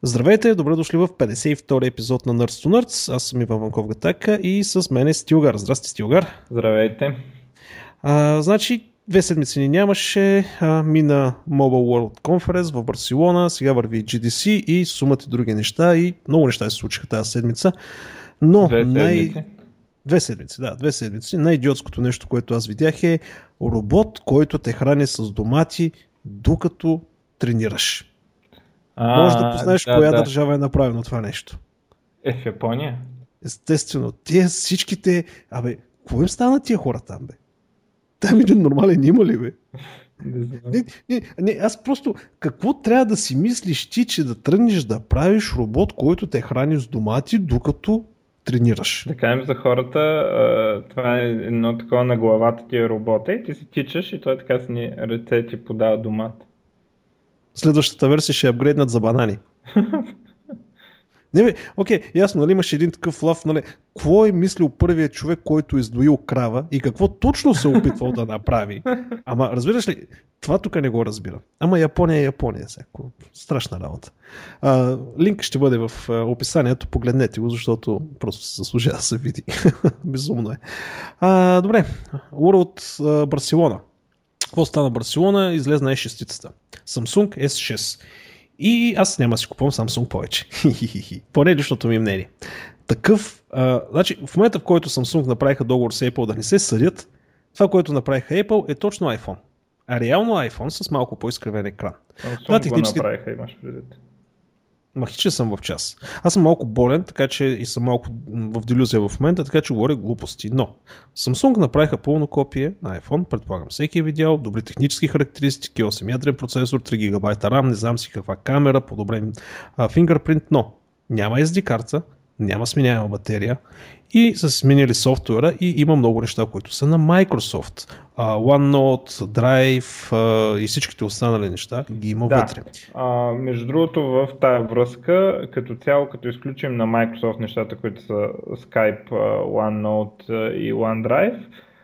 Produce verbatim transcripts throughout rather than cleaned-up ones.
Здравейте, добре дошли в петдесет и втори епизод на Nerds to Nerds. Аз съм Иван Ванков Гатака и с мен е Стилгар. Здрасти, Стилгар. Здравейте. А, значи, две седмици ни нямаше. А, мина Mobile World Conference в Барселона, сега върви Джи Ди Си и сумата и други неща и много неща се случиха тази седмица. Но Две най... седмици. Две седмици, да, две седмици. Най-идиотското нещо, което аз видях е робот, който те храни с домати, докато тренираш. А, Може да познаеш да, коя да. държава е направено това нещо. Е, в Япония. Естествено, тия всичките... Абе, какво им стана тия хора там, бе? Там един нормален има ли, бе? Не знам. Не, не, не, аз просто... Какво трябва да си мислиш ти, че да тръгнеш да правиш робот, който те храни с домати, докато тренираш? Да кажем за хората, а, това е едно такова на главата ти е робота и ти си тичаш и той така с ни ръце ти подава домат. Следващата версия ще е апгрейднат за банани. Не бе, окей, ясно, нали имаш един такъв лав, нали, какво е мислил първият човек, който е издоил крава и какво точно се е опитвал да направи? Ама, разбираш ли, това тук не го разбира. Ама Япония е Япония, всяко. Страшна работа. А, линк ще бъде в а, описанието, погледнете го, защото просто се заслужава да се види. Безумно е. А, добре, World а, Барселона. Какво стана в Барселона? Излезна Ес шест. Samsung Ес шест. И аз няма да си купувам Samsung повече. Поне личното ми мнение. Такъв, а, значи в момента, в който Samsung направиха договор с Apple да не се съдят, това, което направиха Apple е точно iPhone. А реално iPhone с малко по-изкривен екран. Това Samsung технически... го направиха, имаш предвид. Мах, че съм в час. Аз съм малко болен, така че и съм малко в делюзия в момента, така че говоря глупости. Но Samsung направиха пълно копие на iPhone, предполагам всеки е видял, добри технически характеристики, осем ядрен процесор, три гигабайта RAM, не знам си каква камера, подобрен а, фингърпринт, но няма Ес Ди карта, няма сменяема батерия и са сменили софтуера и има много неща, които са на Microsoft. Uh, OneNote, Drive uh, и всичките останали неща ги има Да. вътре. А, между другото, в тая връзка, като цяло, като изключим на Microsoft нещата, които са Skype, OneNote и OneDrive,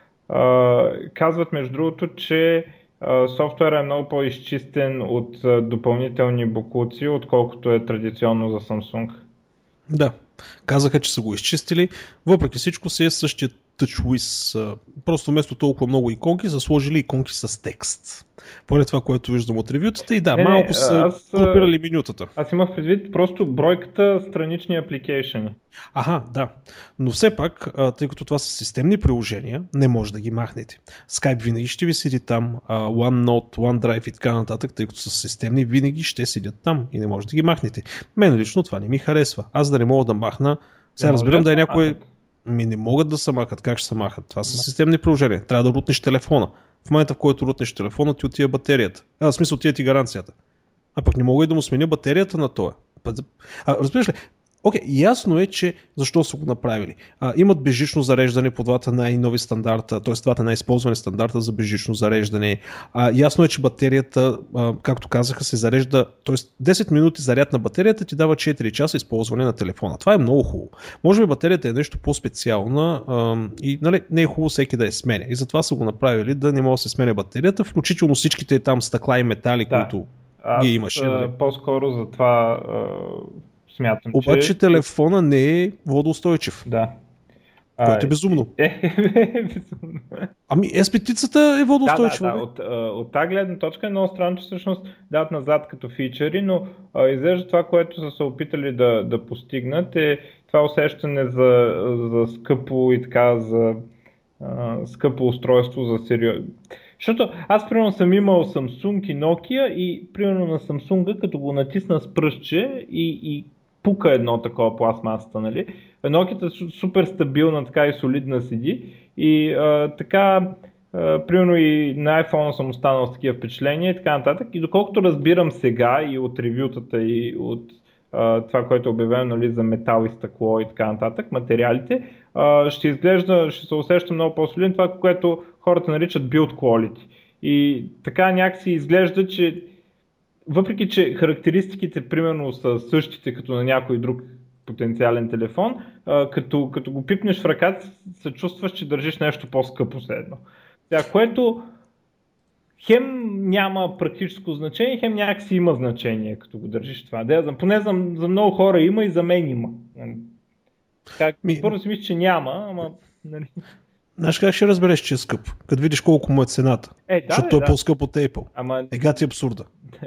а, казват между другото, че а, софтуерът е много по-изчистен от а, допълнителни боклуци, отколкото е традиционно за Samsung. Да, казаха, че са го изчистили. Въпреки всичко си е същия TouchWiz. Просто вместо толкова много иконки са сложили иконки с текст. Поне това, което виждам от ревютата. И да, Не, не, малко са аз, а, групирали менютата. Аз имах предвид просто бройката странични апликейшени. Аха, да. Но все пак, а, тъй като това са системни приложения, не може да ги махнете. Skype винаги ще ви седи там, а, OneNote, OneDrive и така нататък, тъй като са системни, винаги ще седят там и не може да ги махнете. Мен лично това не ми харесва. Аз да не мога да махна. Сега Не разбирам може да е да се някой... махат. Ми не могат да се махат. Как ще се махат? Това са системни приложения. Трябва да рутнеш телефона. В момента, в който рутнеш телефона, ти отива батерията. А, в смисъл, отива ти гаранцията. А пък не мога и да му сменя батерията на това. А, разбираш ли? Окей, ясно е, че защо са го направили. А, имат безжично зареждане по двата най-нови стандарта, т.е. двата най-използвани стандарта за безжично зареждане. А, ясно е, че батерията, а, както казаха, се зарежда, т.е. десет минути заряд на батерията ти дава четири часа използване на телефона. Това е много хубаво. Може би батерията е нещо по-специална а, и нали, не е хубаво всеки да я сменя. И затова са го направили да не може да се сменя батерията, включително всичките там стъкла и метали, Да. които Аз ги имаше. а, Нали? по-скоро за това а, смятам, Обаче че... телефона не е водоустойчив, Да. което е А, безумно. е, е, безумно. Ами ес пет-ицата е Да, да, водоустойчива. да. бе. От, а, от тази гледна точка е много странно, че всъщност дават назад като фичъри, но а, изглежда това, което са се опитали да, да постигнат е това усещане за, за скъпо и така за а, скъпо устройство за сериозно. Защото аз примерно съм имал Samsung и Nokia и примерно на Samsung като го натисна с пръстче и, и пука едно такова пластмасата, нали? Nokia е супер стабилна така и солидна седи и а, така а, примерно и на iPhone съм останал с такива впечатления и така нататък и доколкото разбирам сега и от ревютата и от а, това, което е обявено, нали, за метал и стъкло и така нататък, материалите, а, ще изглежда, ще се усеща много по-солидно това, което хората наричат build quality. И така някакси изглежда, че въпреки, че характеристиките примерно са същите като на някой друг потенциален телефон, а, като, като го пипнеш в ръката, се чувстваш, че държиш нещо по-скъпо следно. Сега, което хем няма практическо значение, хем някакси има значение, като го държиш това. Да, поне за, за много хора има и за мен има. Как, Ми... Първо си мисля, че няма, ама... Нали... Знаеш как ще разбереш, че е скъп? Като видиш колко му е цената. Е, да, защото той е да. по-скъп от Apple. Ама... Ега ти абсурда.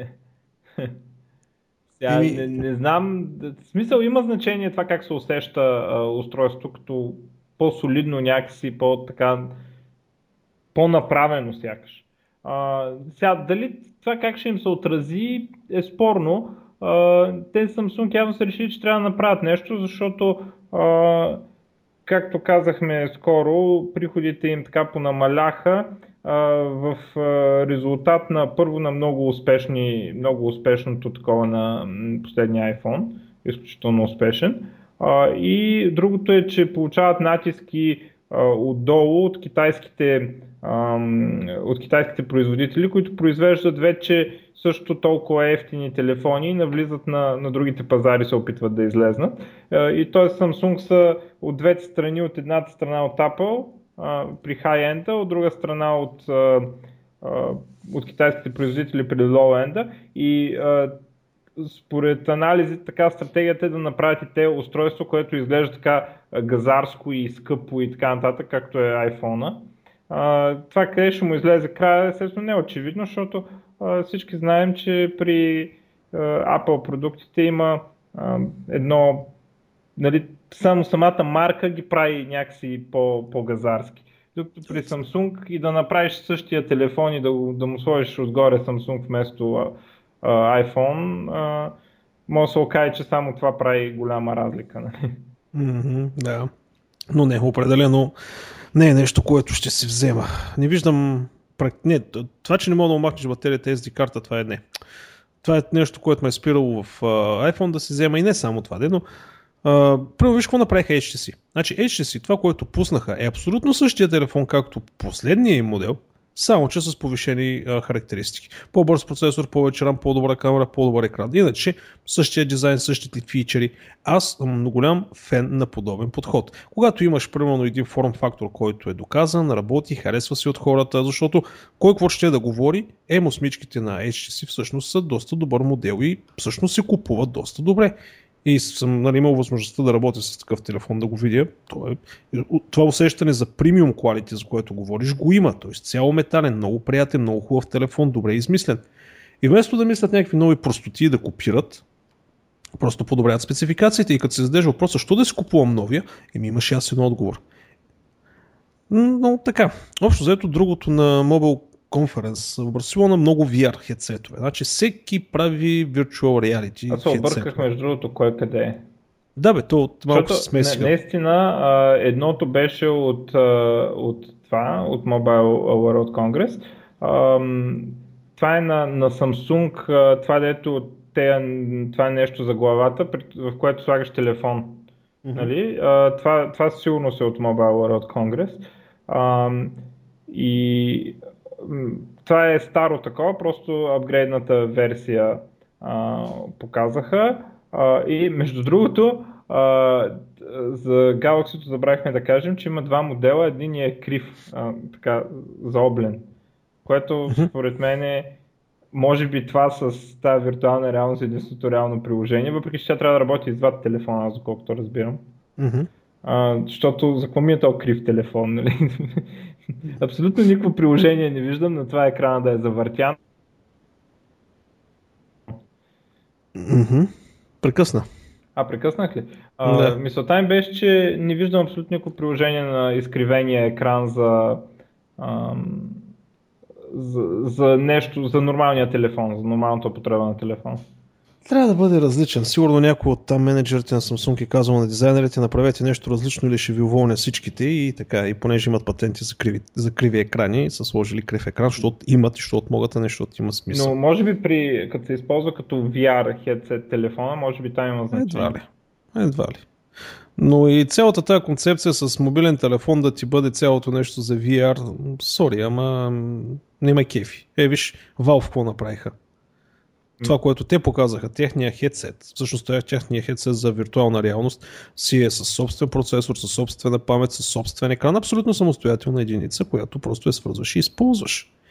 Сега, Еми... не, не знам, в смисъл има значение това как се усеща а, устройството, като по-солидно някакси, по-така, по-направено сякаш. А, сега, дали това как ще им се отрази е спорно. А, те Samsung явно са решили, че трябва да направят нещо, защото а, както казахме скоро, приходите им така понамаляха а, в а, резултат на първо на много успешни, много успешното такова на последния iPhone, изключително успешен. А, и другото е, че получават натиски а, отдолу от китайските, а, от китайските производители, които произвеждат вече също толкова ефтини телефони и навлизат на, на другите пазари, се опитват да излезнат. И т.е. Samsung са от двете страни, от едната страна от Apple а, при high-end, от друга страна от, а, а, от китайските производители при low-end. И а, според анализи, така стратегията е да направят и те устройство, което изглежда така газарско и скъпо и така нататък, както е iPhone-а. А, това къде ще му излезе края, естествено не е очевидно, защото а, всички знаем, че при а, Apple продуктите има а, едно, нали, само самата марка ги прави някакси по, по-газарски. Докато при Samsung и да направиш същия телефон и да, да му сложиш отгоре Samsung вместо а, а, iPhone, а, може да се окаже, че само това прави голяма разлика. Нали? Mm-hmm, да, но не, определено не е нещо, което ще си взема. Не виждам... Не, това, че не мога да умахнеш батерията ес ди карта, това е не. Това е нещо, което ме е спирало в uh, iPhone да си взема и не само това, но uh, първо виж какво направиха Ейч Ти Си. Значи Ейч Ти Си, това, което пуснаха, е абсолютно същия телефон, както последния им модел, само че с повишени а, характеристики. По-бърз процесор, повече RAM, по-добра камера, по-добър екран. Иначе същия дизайн, същите фичери. Аз съм голям фен на подобен подход. Когато имаш примерно един форм фактор, който е доказан, работи, харесва си от хората, защото кой какво ще да говори, емосмичките на Ейч Ти Си всъщност са доста добър модел и всъщност се купуват доста добре. И съм, нали, имал възможността да работя с такъв телефон, да го видя. Това, е, това усещане за премиум quality, за което говориш, го има. Тоест цяло метален, много приятен, много хубав телефон, добре измислен. И вместо да мислят някакви нови простоти да копират, просто подобряват спецификациите. И като се задържа въпроса, защо да си купувам новия, еми имаш ясен отговор. Но така, общо взето другото на Mobile Conference в Барселона много ви ар хедсетове. Значи всеки прави virtual reality. Аз се обърках между другото кой къде е. Да бе, то малко се смесиха. Наистина, едното беше от, от това, от Mobile World Congress. Това е на, на Samsung, това дето те, това е нещо за главата, в което слагаш телефон. Mm-hmm. Нали? Това, това сигурно се от Mobile World Congress. И това е старо такова, просто апгрейдната версия а, показаха. А, и между другото, а, за Galaxy забравихме да кажем, че има два модела, един е крив, а, така заоблен, което mm-hmm. според мен е, може би това с тази виртуална реалност е единственото реално приложение, въпреки че тя трябва да работи и с двата телефона, аз доколкото разбирам. Mm-hmm. А, защото за какво ми е толкова крив телефон, нали? Абсолютно никакво приложение не виждам, но това екрана да е завъртян. Mm-hmm. Прекъсна. А, прекъснах ли? А, да. Мисълта им беше, че не виждам абсолютно никакво приложение на изкривения екран за, ам, за, за нещо, за нормалния телефон, за нормалната употреба на телефон. Трябва да бъде различен. Сигурно някой от там менеджерите на Samsung е казал на дизайнерите, направете нещо различно или ще ви уволня всичките и така. И понеже имат патенти за криви, за криви екрани, са сложили крив екран, защото имат и защото могат, а не защото има смисъл. Но може би при, като се използва като ви ар headset телефона, може би там има значение. Едва ли. Едва ли. Но и цялата тази концепция с мобилен телефон да ти бъде цялото нещо за ви ар, сори, ама нема кефи. Е, виж, Valve какво направиха. Това, което те показаха, техния хедсет, всъщност техния хедсет за виртуална реалност си е със собствен процесор, със собствена памет, със собствен екран, абсолютно самостоятелна единица, която просто я свързваш и използваш.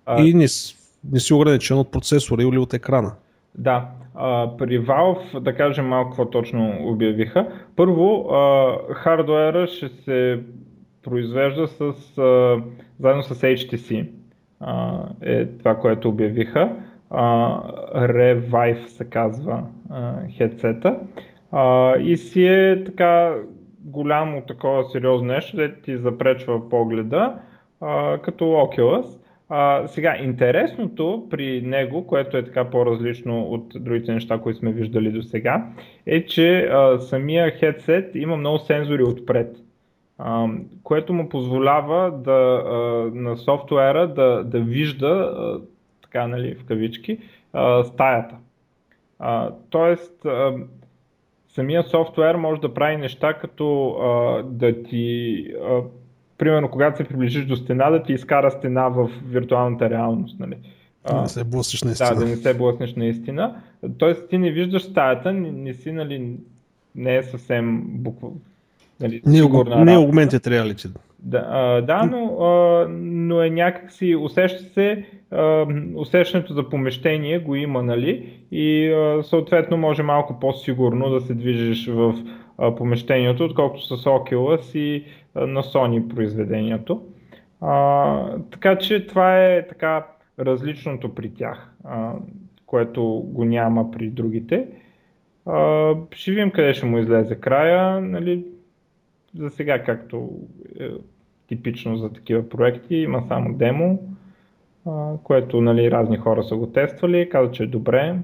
А, И не, не си ограничен от процесора или от екрана. Да, а, при Valve, да кажем малко какво точно обявиха. Първо, а, хардуера ще се произвежда с, а, заедно с Ейч Ти Си. А, е това, което обявиха. А, Revive се казва а, хедсета. А, и си е така голямо, такова сериозно нещо, де ти запречва погледа, а, като Oculus. А, сега, интересното при него, което е така по-различно от другите неща, които сме виждали до сега, е, че а, самия хедсет има много сензори отпред, а, което му позволява да, а, на софтуера да, да вижда, а, така, нали, в кавички, а, стаята. А, тоест, а, самия софтуер може да прави неща като а, да ти, а, примерно когато се приближиш до стена, да ти изкара стена в виртуалната реалност. Нали? Да А, не се блъснеш да, наистина. да не се блъснеш наистина. Тоест ти не виждаш стаята, не, не си, нали, не е съвсем буква, нали, Не, сигурна не е работа. augmented reality. Да, а, да но, а, но е някакси, усеща се, а, усещането за помещение го има, нали, и а, съответно може малко по-сигурно да се движиш в а, помещението, отколкото с Oculus и а, на Sony произведението. А, така че това е така различното при тях, а, което го няма при другите. А, ще видим къде ще му излезе края, нали. За сега, както е типично за такива проекти, има само демо, а, което, нали, разни хора са го тествали, казват, че е добре.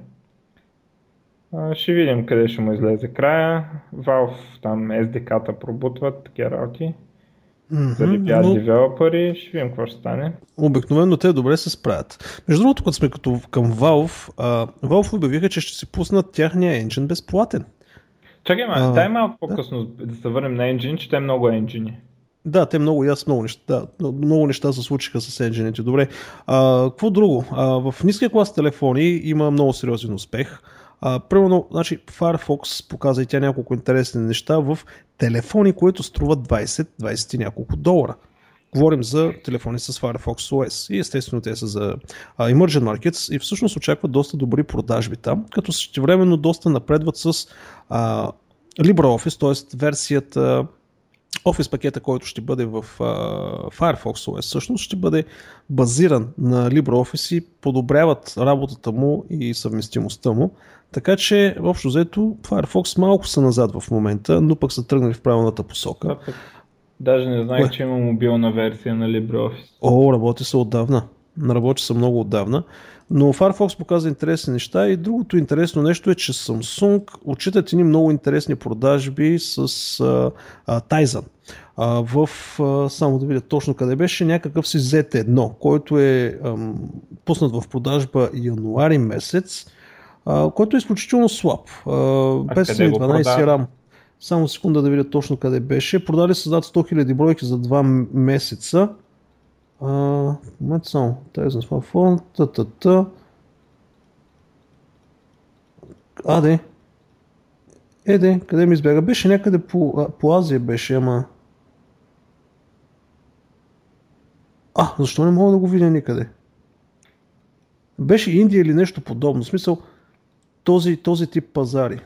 А, ще видим къде ще му излезе края. Valve там ес ди кей-та пробутват, такива работи. Залепят но девелопери, ще видим какво ще стане. обикновено те добре се справят. Между другото, като сме като към Valve, а, Valve обявиха, че ще си пуснат тяхния енджин безплатен. Чакай, ма, А, дай малко по-късно да се върнем на енджин, че те е много енджини. Да, те много, и аз много неща, да, много неща се случиха с енджините. Добре. А, какво друго? А, в ниския клас телефони има много сериозен успех. А, примерно, значи, Firefox показа и тя няколко интересни неща в телефони, които струват двайсет двайсет и няколко долара. Говорим за телефони с Firefox о ес и естествено те са за а, Emerging Markets и всъщност очакват доста добри продажби там, като същевременно доста напредват с а, LibreOffice, т.е. версията Office пакета, който ще бъде в uh, Firefox о ес, всъщност ще бъде базиран на LibreOffice и подобряват работата му и съвместимостта му. Така че, общо взето, Firefox малко са назад в момента, но пък са тръгнали в правилната посока. Да, даже не знаех, Кое? че има мобилна версия на LibreOffice. О, работи се отдавна. Работи се много отдавна. Но Firefox показва интересни неща и другото интересно нещо е, че Samsung отчитат едни много интересни продажби с а, а, Tizen. А, в, а, само да видя точно къде беше, някакъв си зет едно, който е ам, пуснат в продажба януари месец, а, който е изключително слаб. А, петстотин и дванайсет RAM. Само секунда да видя точно къде беше. Продали са над сто хиляди бройки за два месеца. Uh, момент само, тези на смартфон, та-та-та. А, де. Е, де, къде ми избяга? Беше някъде по, а, по Азия беше, ама... А, защо не мога да го видя никъде? Беше Индия или нещо подобно, в смисъл този, този тип пазари.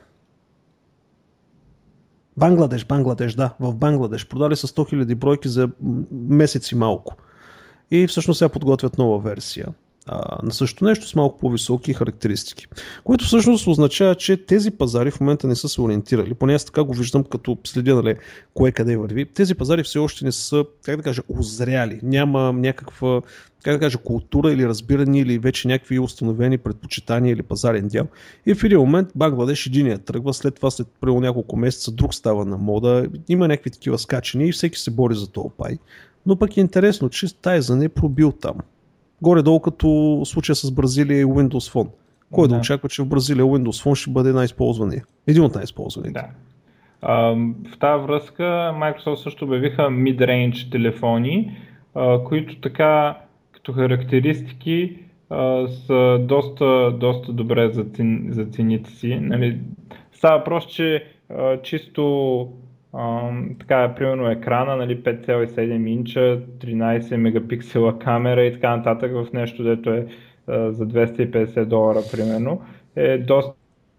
Бангладеш, Бангладеш, да, в Бангладеш. Продали са сто хиляди бройки за месец и малко. И всъщност сега подготвят нова версия а, на същото нещо с малко по-високи характеристики. Което всъщност означава, че тези пазари в момента не са се ориентирали. Поне аз така го виждам, като следя, нали, кое къде върви. Тези пазари все още не са, как да кажа, озряли. Няма някаква, как да кажа, култура или разбиране или вече някакви установени предпочитания или пазарен дял. И в един момент Бангладеш единия тръгва, след това след преди няколко месеца друг става на мода. Има някакви такива скачани и всеки се бори за този пай. Но пък е интересно, че Tizen е пробил там. Горе-долу като случая с Бразилия и Windows Phone. Кой да, да очаква, че в Бразилия Windows Phone ще бъде най-използвания? Един от най-използваните. Да. А, в тази връзка Microsoft също обявиха mid-range телефони, а, които така като характеристики а, са доста, доста добре за, цен, за цените си. Нали? Става въпрос, че а, чисто Uh, така, примерно екрана, нали, пет цяло и седем инча, тринайсет мегапиксела камера и така нататък в нещо, дето е uh, за двеста и петдесет долара, примерно, е доста.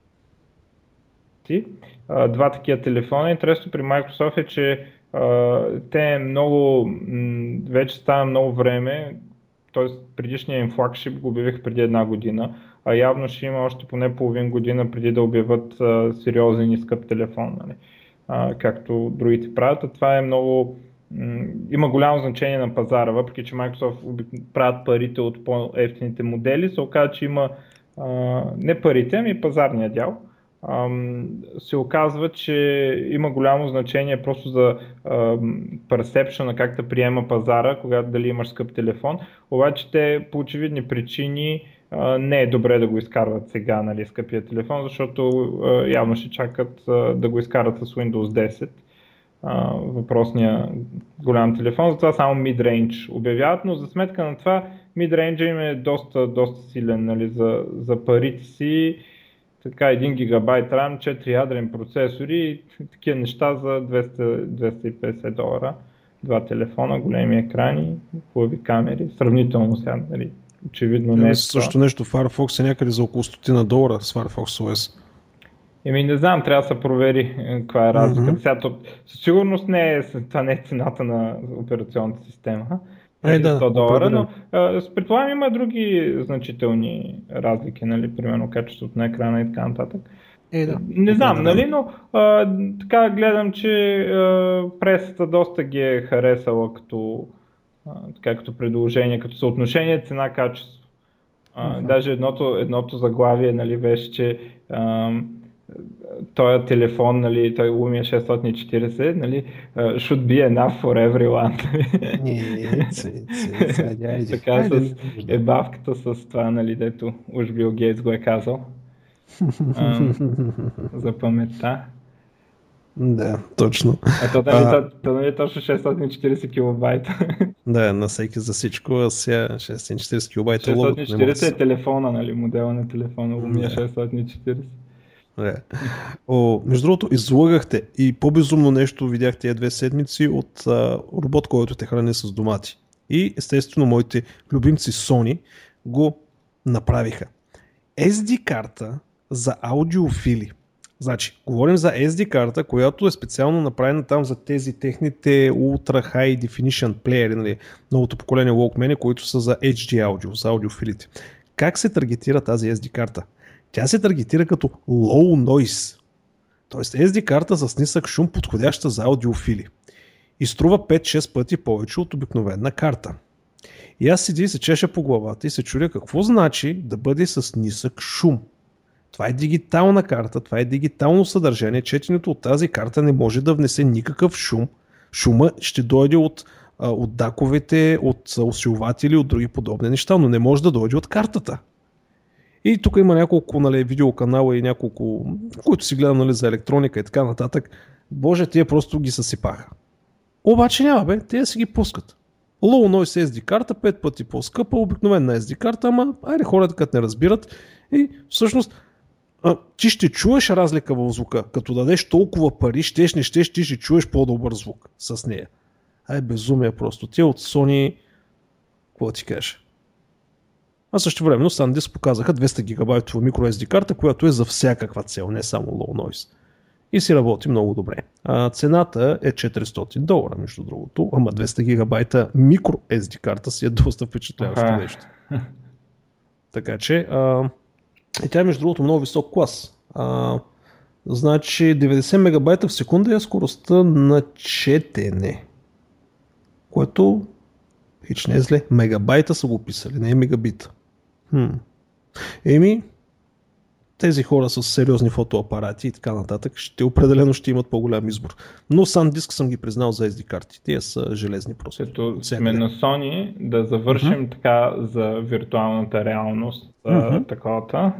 Uh, два такива телефона. Интересно при Microsoft е, че uh, те много, м- вече стана много време, т.е. предишния им флагшип го обявих преди една година, а явно ще има още поне половин година преди да обявят uh, сериозен и скъп телефон, нали? Uh, както другите правят. А това е много, м- има голямо значение на пазара, въпреки че Microsoft правят парите от по-евтините модели, се оказа, че има uh, не парите, ами пазарния дял. Um, се оказва, че има голямо значение просто за uh, perception на как да приема пазара, когато дали имаш скъп телефон, обаче те по очевидни причини uh, не е добре да го изкарват сега, нали, скъпия телефон, защото uh, явно ще чакат uh, да го изкарат с Windows десет, uh, въпросния голям телефон, затова само mid-range обявяват, но за сметка на това mid-range им е доста, доста силен, нали, за, за парите си. Така, един гигабайт RAM, четири ядрен процесори и такива неща за двеста до двеста и петдесет долара. Два телефона, големи екрани, хубави камери, сравнително сега, нали, очевидно не е това. Също нещо, Firefox е някъде за около сто долара с Firefox о ес. Еми не знам, трябва да се провери каква е разликата. Mm-hmm. Сега, то, със сигурност не е, това не е цената на операционната система. Е, да, сто долара, но предполагам има други значителни разлики, нали, примерно качеството на екрана и така нататък. Е, да. Не знам, да, нали, но а, така гледам, че а, пресата доста ги е харесала като, а, така, като предложение, като съотношение цена-качество. А, uh-huh. Даже едното, едното заглавие, нали, беше, че а, този телефон, нали, той Lumia шестстотин и четирийсет, нали, uh, should be enough for everyone. Така с ебавката с това, нали, дето уж Бил Гейтс го е казал. uh, за паметта. Да, точно. А то, нали, а... то, то, нали, точно шестстотин и четирийсет килобайта. Да, на всеки за всичко, а сега шестстотин и четирийсет килобайта. шестстотин и четирийсет е телефона, нали, модела на телефона, Lumia шестстотин и четирийсет. Yeah. О, между другото, излагахте и по-безумно нещо видяхте тези две седмици от а, робот, който те храни с домати. И естествено моите любимци Sony го направиха. ес ди карта за аудиофили. Значи, говорим за ес ди карта, която е специално направена там за тези техните Ultra High Definition плеери, нали, новото поколение Walkman, които са за ейч ди аудио, за аудиофилите. Как се таргетира тази ес ди карта? Тя се таргетира като low noise, т.е. ес ди карта с нисък шум, подходяща за аудиофили. И струва пет-шест пъти повече от обикновена карта. И аз седи и се чеша по главата и се чудя какво значи да бъде с нисък шум. Това е дигитална карта, това е дигитално съдържание, четенето от тази карта не може да внесе никакъв шум. Шума ще дойде от, от даковете, от усилватели, от други подобни неща, но не може да дойде от картата. И тук има няколко, нали, видеоканала и няколко, които си гледам, нали, за електроника и така нататък. Боже, тия просто ги съсипаха. Обаче няма, бе, те си ги пускат. Low Noise ес ди карта, пет пъти по-скъпа, обикновена ес ди карта, ама айде хората като не разбират. И всъщност а, ти ще чуеш разлика в звука. Като дадеш толкова пари, щеш, не щеш, ти ще чуеш по-добър звук с нея. Ай, безумие просто. Те от Sony, какво ти кажа? А също времено SanDisk показаха двеста гигабайтова микро ес ди карта, която е за всякаква цел, не само low noise. И си работи много добре. А, цената е четиристотин долара, между другото, ама двеста гигабайта микро ес ди карта си е доста впечатляващо нещо. Така че, а, и тя е между другото много висок клас. А, значи деветдесет мегабайта в секунда е скоростта на четене, което хич не е зле. Мегабайта са го писали, не е мегабита. Хм. Еми, тези хора с сериозни фотоапарати и така нататък, ще определено ще имат по-голям избор. Но SanDisk съм ги признал за ес ди карти. Те са железни просто. Като сме на Sony, да завършим uh-huh. така за виртуалната реалност, uh-huh. таковата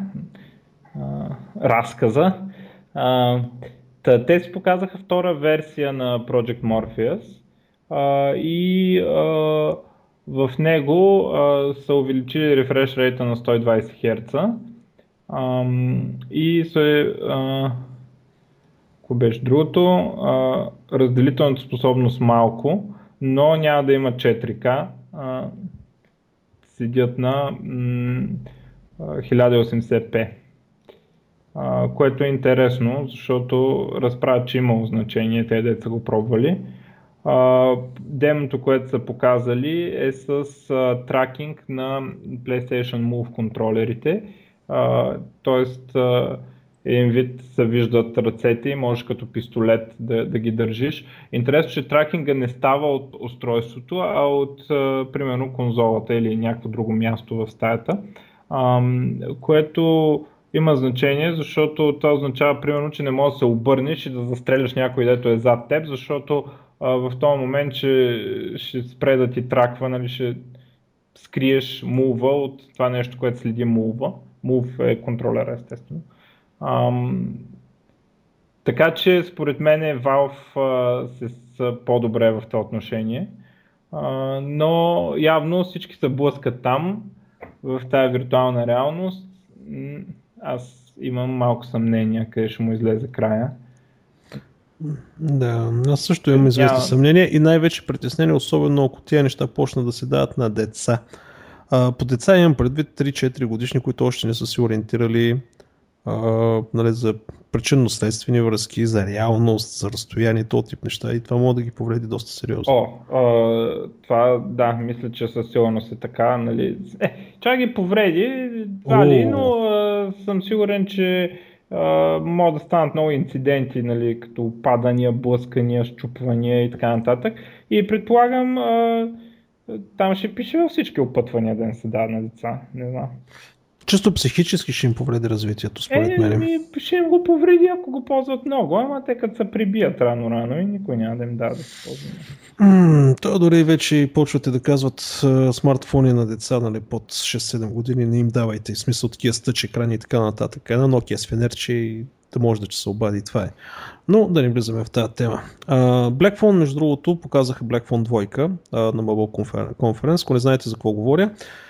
разказа. А, та, те си показаха втора версия на Project Morpheus а, и а, в него а, са увеличили рефреш рейта на сто и двайсет херца. Um, и се, uh, Ако беше другото, а, разделителната способност малко, но няма да има четири К. А, седят на м, хиляда и осемдесет пи. Uh, което е интересно, защото разправят, че имало значение, те деца го пробвали. Uh, демото, което са показали е с uh, тракинг на PlayStation Move контролерите, uh, т.е. Uh, един вид се виждат ръцете и можеш като пистолет да, да ги държиш. Интересно, че тракинга не става от устройството, а от uh, примерно конзолата или някакво друго място в стаята, uh, което има значение, защото това означава примерно, че не можеш да се обърнеш и да застреляш някой, дето е зад теб, защото а, в този момент ще, ще спре да ти траква, нали, ще скриеш мува от това нещо, което следи мува. Мув е контролер, естествено. Ам, така че според мен Valve а, се са по-добре в това отношение, а, но явно всички се блъскат там, в тази виртуална реалност. Аз имам малко съмнение къде ще му излезе края. Да, аз също имам известни Няма... съмнения и най-вече притеснение, особено ако тия неща почнат да се дават на деца. А, по деца имам предвид три-четири годишни, които още не са се ориентирали а, нали, за причинно-следствени връзки, за реалност, за разстояние, този тип неща и това може да ги повреди доста сериозно. О, а, това да, мисля, че със сигурност е така. Нали. Е, чак ги повреди, дали, но а, съм сигурен, че Uh, могат да станат много инциденти, нали, като падания, блъскания, щупвания и така нататък. И предполагам, uh, там ще пише във всички опътвания да не се дават на деца. Не знам. Чисто психически ще им повреди развитието, според е, мен. Ми, ще им го повреди, ако го ползват много, ама те като се прибият рано-рано и никой няма да им даде да се ползва. Mm, то дори вече почвате да казват uh, смартфони на деца, нали, под шест-седем години, не им давайте, в смисъл такива стъч екрани и така нататък. Една Nokia с фенерче и да може да че се обади и това е. Но да не влизаме в тази тема. Uh, Blackphone, между другото, показаха Blackphone два uh, на Mobile Conference, ако не знаете за какво говоря.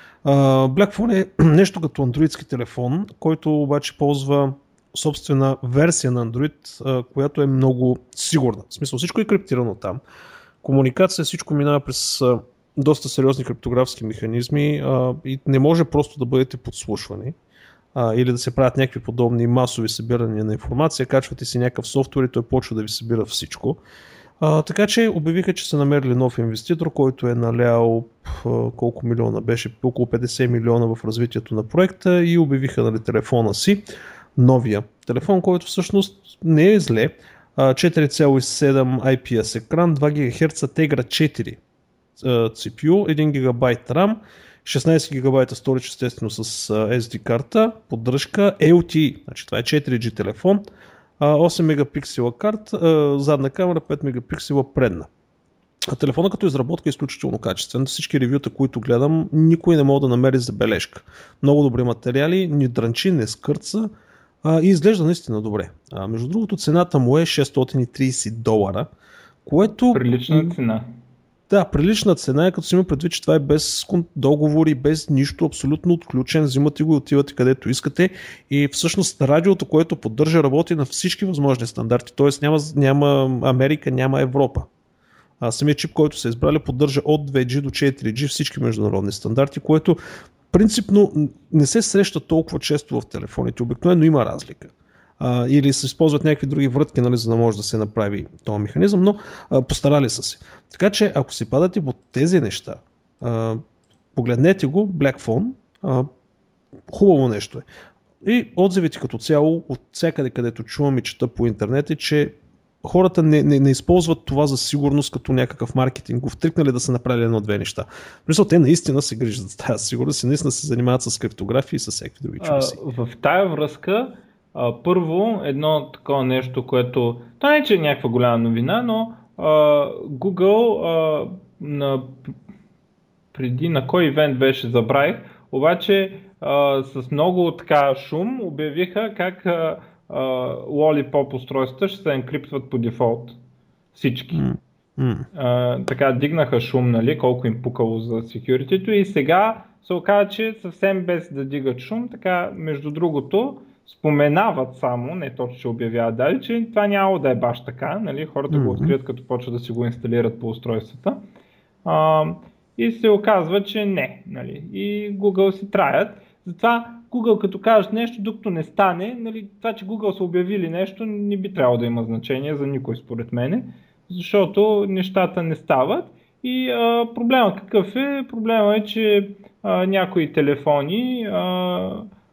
Uh, Blackphone е нещо като андроидски телефон, който обаче ползва собствена версия на Android, uh, която е много сигурна. В смисъл всичко е криптирано там. Комуникация, всичко минава през uh, доста сериозни криптографски механизми uh, и не може просто да бъдете подслушвани uh, или да се правят някакви подобни масови събирания на информация, качвате си някакъв софтуер и той почва да ви събира всичко. Uh, така че обявиха, че са намерили нов инвеститор, който е налял uh, колко милиона беше, около петдесет милиона в развитието на проекта и обявиха, нали, телефона си, новия телефон, който всъщност не е зле. Uh, четири цяло и седем ай пи ес екран, два гигахерца Tegra четири uh, си пи ю, един гигабайт RAM, шестнайсет гигабайта storage, естествено с uh, ес ди карта, поддръжка, ел ти и, значи това е четири джи телефон, осем мегапиксела карта, задна камера, пет мегапиксела предна. А телефона като изработка е изключително качествен. Всички ревюта, които гледам, никой не може да намери забележка. Много добри материали, ни дрънчи, не скърца а, и изглежда наистина добре. А, между другото, цената му е шестстотин и трийсет долара, което... Прилична цена. Да, прилична цена е, като си има предвид, че това е без договори, без нищо, абсолютно отключен, взимате го и отивате където искате и всъщност радиото, което поддържа, работи на всички възможни стандарти, т.е. няма, няма Америка, няма Европа. А самият чип, който са избрали, поддържа от две джи до четири джи всички международни стандарти, което принципно не се среща толкова често в телефоните, обикновено има разлика. Uh, или се използват някакви други врътки, нали, за да може да се направи този механизъм, но uh, постарали са се. Така че, ако си падате по тези неща, uh, погледнете го, Blackphone, uh, хубаво нещо е. И отзивите като цяло, от всякъде където чувам и чета по интернет е, че хората не, не, не използват това за сигурност като някакъв маркетингов трик, нали, да са направили едно-две неща. Мисля, те наистина се грижат за тази сигурност и наистина се занимават с криптография и с всякакви други чудеси. В тая връзка Uh, първо, едно такова нещо, което... Това не е, че е някаква голяма новина, но uh, Google uh, на... преди на кой ивент беше, забравих, обаче uh, с много така шум обявиха как uh, uh, Lollipop устройствата ще се енкриптват по дефолт. Всички. Mm. Mm. Uh, така дигнаха шум, нали, колко им пукало за security-то и сега се оказа, че съвсем без да дигат шум, така между другото споменават само, не точно ще обявяват дали, че това няма да е баш така, нали? Хората mm-hmm. го открият като почват да си го инсталират по устройствата. А, и се оказва, че не. Нали? И Google си траят. Затова Google като кажат нещо, докато не стане, нали, това, че Google са обявили нещо, не би трябвало да има значение за никой според мене, защото нещата не стават. И а, проблемът какъв е? Проблемът е, че а, някои телефони а,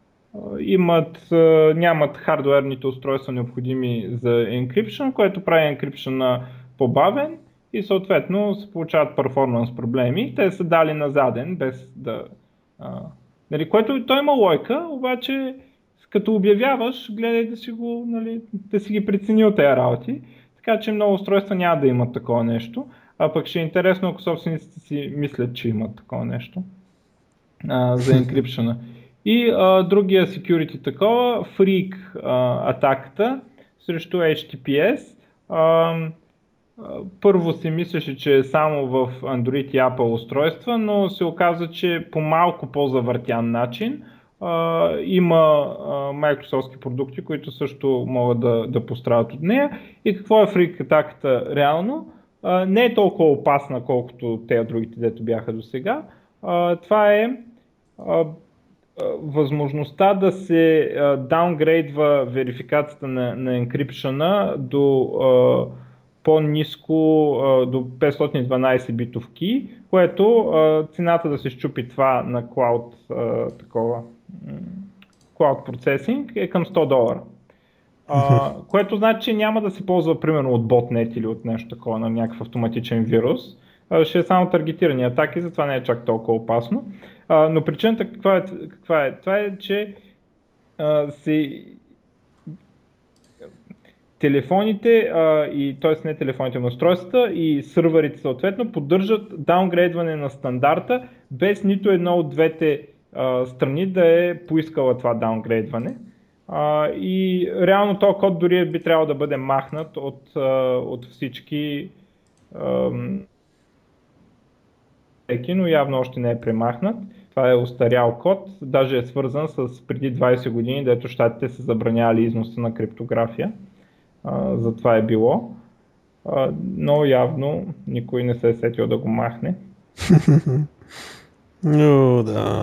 имат, а, нямат хардуерните устройства необходими за encryption, което прави encryption по-бавен и съответно се получават перформанс проблеми. Те са дали на заден, без да... А, нали, което той има лойка, обаче като обявяваш, гледай да си, го, нали, да си ги преценил тези работи, така че много устройства няма да имат такова нещо. А пък ще е интересно, ако собствениците си мислят, че имат такова нещо а, за encryption. И а, другия security такова, Freak а, атаката срещу Ейч Ти Ти Пи Ес. А, първо си мислеше, че е само в Android и Apple устройства, но се оказа, че по малко по-завъртян начин а, има а, Microsoftски продукти, които също могат да, да пострадат от нея. И какво е Freak атаката реално? Uh, не е толкова опасна, колкото те другите, дето бяха до сега. Uh, това е uh, uh, възможността да се uh, даунгрейдва верификацията на, на encryption до uh, по-ниско, uh, до петстотин и дванадесет битов key, което uh, цената да се счупи това на cloud, uh, такова, cloud processing е към сто долара. Uh, което значи, че няма да се ползва примерно от ботнет или от нещо такова на някакъв автоматичен вирус. Uh, ще е само таргетирани атаки, затова не е чак толкова опасно. Uh, но причината каква е? Каква е? Това е, че uh, се... телефоните, uh, и, т.е. не телефоните, но устройствата и сървърите съответно поддържат даунгрейдване на стандарта, без нито едно от двете uh, страни да е поискала това даунгрейдване. Uh, и реално този код дори би трябвало да бъде махнат от, uh, от всички uh, но явно още не е премахнат. Това е устарял код, даже е свързан с преди двадесет години, дето щатите са забранявали износа на криптография. Uh, за това е било. Uh, но явно никой не се е сетил да го махне. О, да.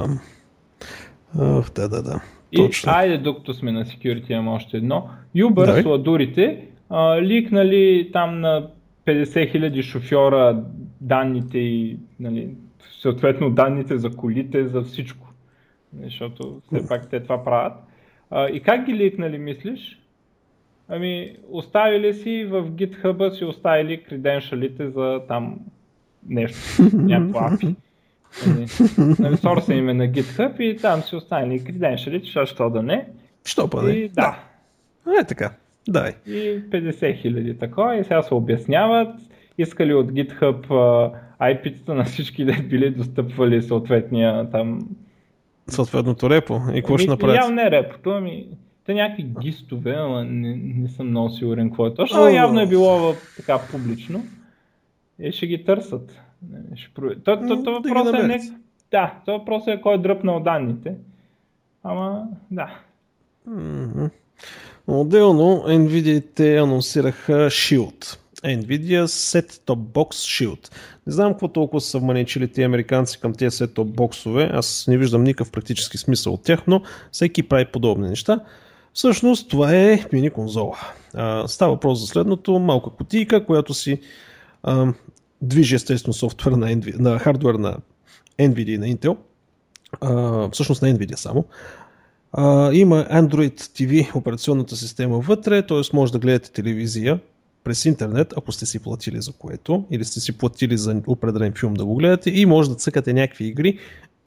Ох, да, да, да. И точно. Айде, докато сме на security, имам още едно. Uber, сладурите, а, ликнали там на петдесет хиляди шофьора данните и, нали, съответно данните за колите, за всичко. Защото все пак те това правят. А, и как ги ликнали, мислиш? Ами, оставили си в GitHub, си оставили креденшалите за там нещо, някакво ей пи ай. Нали, сорса им е на GitHub и там си останали креденшалите, защото да не. Що па не? И, да. да. Е така, дай. И петдесет хиляди такова и сега се обясняват, искали от GitHub ай пи-тата на всички да били достъпвали съответния там... съответното репо и какво ще направят? Явно не репото, ами те някакви гистове, ама не, не съм много сигурен какво е точно, но явно е било в, така публично и ще ги търсят. Ще про... То, то, то въпрос е не... Да, то въпрос е кой е дръпнал данните. Ама, да. Mm-hmm. Отделно Nvidia те анонсираха Shield. Nvidia Set-Top Box Shield. Не знам какво толкова са вманечили тези американци към тези Set-Top боксове. Аз не виждам никакъв практически смисъл от тях, но всеки прави подобни неща. Всъщност това е мини конзола. А, става въпрос за следното. Малка кутийка, която си а, движи естествено софтуер на, Nvidia, на хардуер на Nvidia и на Intel. А, всъщност на Nvidia само. А, има Android Ти Ви операционната система вътре, т.е. може да гледате телевизия през интернет, ако сте си платили за което, или сте си платили за определен филм да го гледате и може да цъкате някакви игри,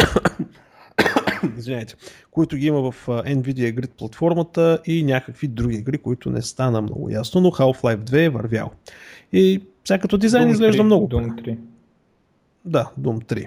извиняйте, които ги има в Nvidia Grid платформата и някакви други игри, които не стана много ясно, но Half-Life две е вървял. И всякато дизайн Doom изглежда три, много. Doom три. Да, Doom три.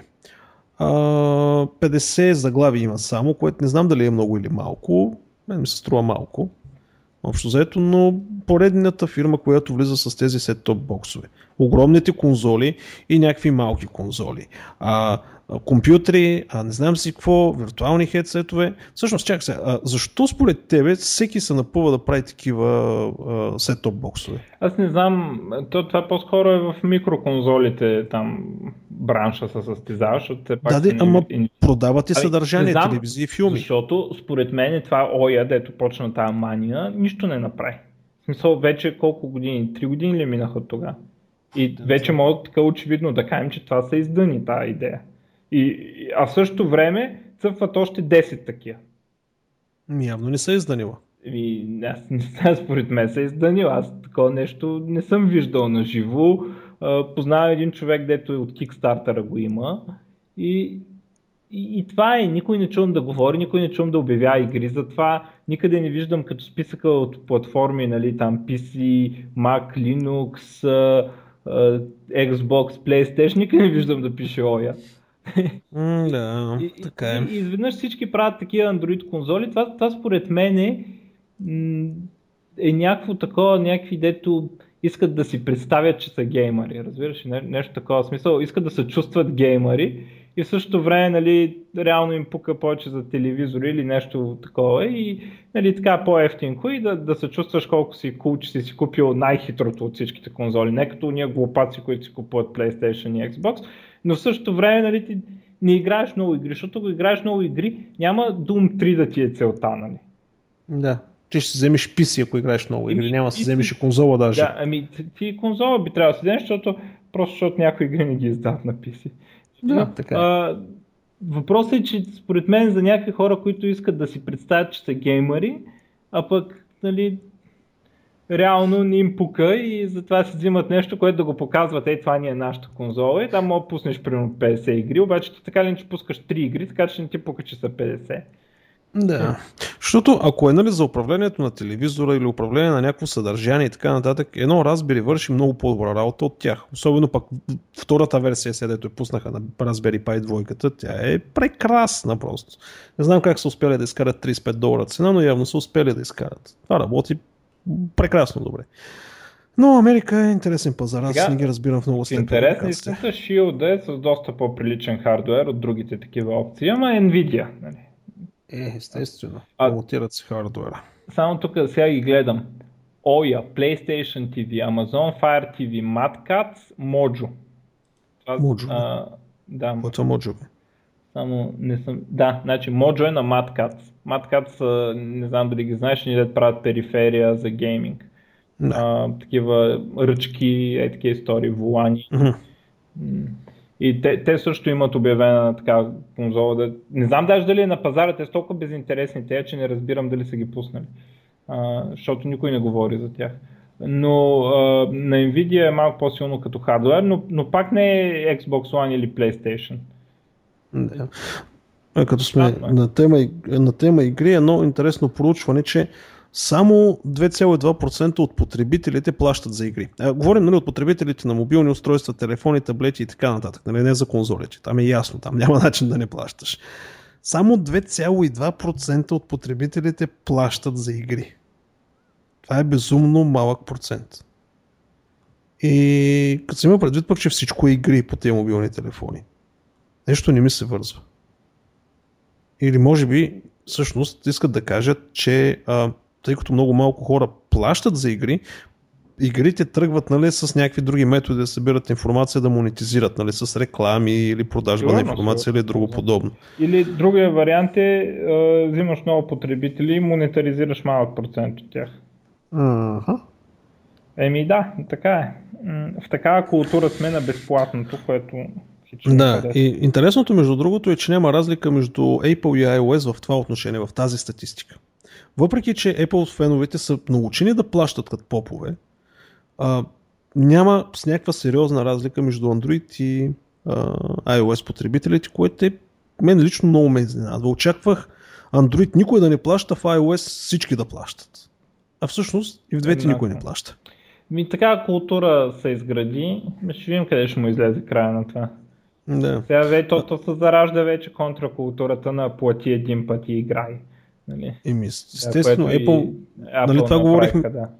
Uh, петдесет заглави има само, което не знам дали е много или малко. Мен ми се струва малко. Общо заето, но поредната фирма, която влиза с тези сет-топ боксове. Огромните конзоли и някакви малки конзоли. А, а, компютри, а не знам си какво, виртуални хедсетове. Всъщност, чакай се, а защо според тебе всеки се напъва да прави такива а, сет-топ боксове? Аз не знам, то, това по-скоро е в микроконзолите, там бранша се състезава, защото все пак... Да, де, не, ама не, продават и Ами, съдържание, не знам, телевизии и филми. защото според мен това Оя, дето почна тази мания, нищо не направи. В смисъл, вече колко години? Три години ли минаха от тогава? И вече могат така очевидно да кажем, че това са издъни, тази идея. И, и- а в същото време цъфват още десет такива. Ми, явно не са изданила. И аз не знам, според мен се е изданил. Аз такова нещо не съм виждал на живо. Познавам един човек, дето е от Kickstarter го има. И, и, и това е. Никой не чувам да говори, никой не чувам да обявява игри. Затова никъде не виждам като списъка от платформи, нали, там пи си, Mac, Linux, а, а, Xbox, PlayStation. Никъде не виждам да пише Оя. М, да, И, така е. и, и изведнъж всички правят такива Android конзоли. Това, това според мен е, м, е някакво такова, някакви дето искат да си представят, че са геймъри. Разбираш ли? Не, нещо такова смисъл. Искат да се чувстват геймъри и в същото време, нали, реално им пука повече за телевизори или нещо такова и, нали, така по-ефтинко и да, да се чувстваш колко си кул, че си си купил най-хитрото от всичките конзоли. Не като ние глупаци, които си купуват PlayStation и Xbox, но в същото време, нали, ти не играеш много игри, защото ако играеш много игри, няма Doom три да ти е целта, нали? Да. Ти ще си вземеш пи си, ако играеш много игри, Еми, няма да си пи си. вземеш и конзола даже. Да, ами ти- ти конзола би трябвало да си вземеш, защото просто защото някои игри не ги издават на пи си. Да, Но, така е. а, въпросът е, че според мен за някакви хора, които искат да си представят, че са геймъри, а пък, нали, реално не им пука и затова си взимат нещо, което да го показват, ей, това ни е нашата конзола и там мога да пуснеш примерно петдесет игри, обаче ти така ли не че пускаш три игри, така че не ти пука, че са петдесет. Да. Защото ако е, нали, за управлението на телевизора или управление на някакво съдържание и така нататък, едно Raspberry върши много по-добра работа от тях. Особено пък втората версия, сега дето я пуснаха на Raspberry Pi два, тя е прекрасна просто. Не знам как са успели да изкарат трийсет и пет долара цена, но явно са успели да изкарат. Това работи прекрасно добре. Но Америка е интересен пазар, аз Сега, не ги разбирам в много В степен. интересни американците. са Shield е с доста по-приличен хардуер от другите такива опции, ама Nvidia. Нали? Е, естествено. А- Промотират си хардуера. Само тук сега ги гледам. Оя, PlayStation ти ви, Amazon Fire ти ви, Mad Catz, Mojo. Това, Mojo. а, да, Което е Mojo. само не съм... Да, значи Mojo е на Mad Catz. Mad Catz, а, не знам дали ги знаеш, ни да правят периферия за гейминг. Да. А, такива ръчки, е такива истории, волани. Мгм. М. И те, те също имат обявена така конзола. Да... Не знам даже дали е на пазара, те са толкова безинтересни те, че не разбирам дали са ги пуснали. А, защото никой не говори за тях. Но а, на Nvidia е малко по-силно като хардуер, но, но пак не е Xbox One или PlayStation. Да. А, като сме Странно е. на тема, иг- на тема игри, едно интересно проучване, че само две цяло и два процента от потребителите плащат за игри. А, говорим, нали, от потребителите на мобилни устройства, телефони, таблети и така нататък. Нали, не за конзолите. Там е ясно, там няма начин да не плащаш. Само две цяло и два процента от потребителите плащат за игри. Това е безумно малък процент. И като се има предвид пък, че всичко е игри по тези мобилни телефони. Нещо не ми се вързва. Или може би всъщност искат да кажат, че а, тъй като много малко хора плащат за игри, игрите тръгват, нали, с някакви други методи да събират информация, да монетизират, нали, с реклами или продажба на Сигурно, информация или друго сигурно. подобно. Или другия вариант е, а, взимаш много потребители и монетаризираш малък процент от тях. Ага. Еми да, така е. М, В такава култура сме на безплатното, което хич не Да, харесва. и интересното между другото е, че няма разлика между Apple и iOS в това отношение, в тази статистика. Въпреки, че Apple феновете са научени да плащат като попове, а, няма с някаква сериозна разлика между Android и а, iOS потребителите, което е мен лично много ме изненадва. Очаквах Android никой да не плаща, в iOS всички да плащат. А всъщност и в двете никой не плаща. Ми такава култура се изгради, ще видим къде ще му излезе края на това. Да. Сега вече то, то се заражда вече контракултурата на плати един път и играй. Нали? Еми, естествено, Което и Apple, Apple нали, това направиха, говорихме, да.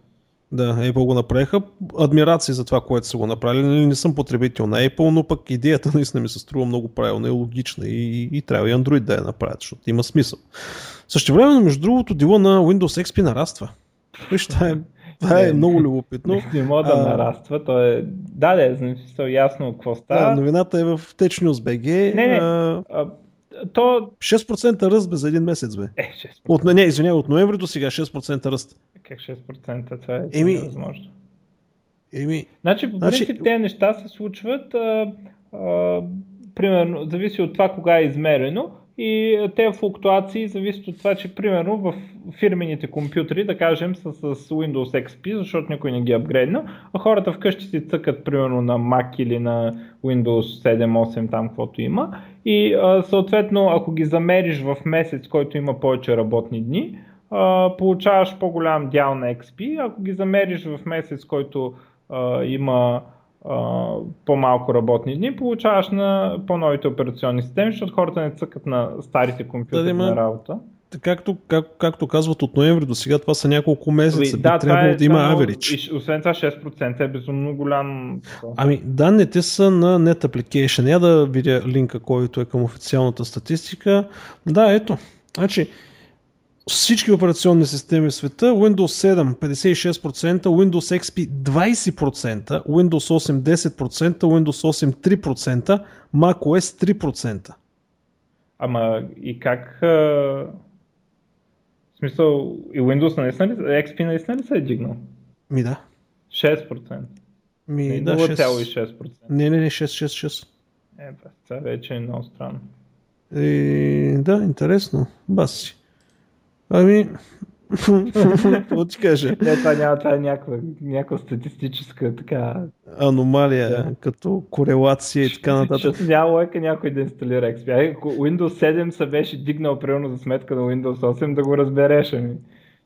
Да, Apple го направиха. Адмирации за това, което са го направили. Не съм потребител на Apple, но пък идеята наистина ми се струва много правилна и логична и, и трябва и Android да я направят, защото има смисъл. Същевременно, между другото, дело на Windows екс пи нараства. Виж, това е, това е много любопитно. Не мога да а, нараства, то е... Да, да, смисъл ясно какво става. Да, новината е в TechNews.bg. Не, не, а... А, то... шест процента ръст бе за един месец, бе. Е, шест процента. От, не, извинявай, от ноември до сега шест процента ръст. Как шест процента? Това е Еми, невъзможно. Еми, значи, по принцип, значи... тези неща се случват, а, а, примерно, зависи от това кога е измерено и тези флуктуации зависят от това, че примерно в фирмените компютри, да кажем, са с Windows екс пи, защото никой не ги е апгрейднал, а хората вкъщи си цъкат примерно на Mac или на Windows седем осем, там каквото има и а, съответно, ако ги замериш в месец, който има повече работни дни, а, получаваш по-голям дял на екс пи, ако ги замериш в месец, който а, има Uh, по-малко работни дни, получаваш на по-новите операционни системи, защото хората не цъкат на старите компютри да, на работа. Както, как, както казват от ноември до сега, това са няколко месеца. Да, би трябвало е, да има average. И, освен това шест процента е безумно голям. Ами данните са на Net Application. Я да видя линка, който е към официалната статистика. Да, ето. Значи, всички операционни системи в света, Windows седем петдесет и шест процента, Windows екс пи двайсет процента, Windows осем десет процента, Windows осем три процента, macOS три процента. Ама и как... А... В смисъл, и Windows наистина ли, екс пи наистина ли се е дигнал? Ми да. шест процента. Ми не, да, нула цяло и шест процента. Не, не, не, шест, шест, шест. Е, бе, това вече е много странно. И, да, интересно. Баси. Ами, какво ти кажа? Не, това няма, това е някаква, някаква статистическа така... аномалия, да. Като корелация и така нататък. Защото няма лойка някой да инсталира екс пи. Ако Windows седем се беше дигнал примерно за сметка на Windows осем, да го разбереш. Ами.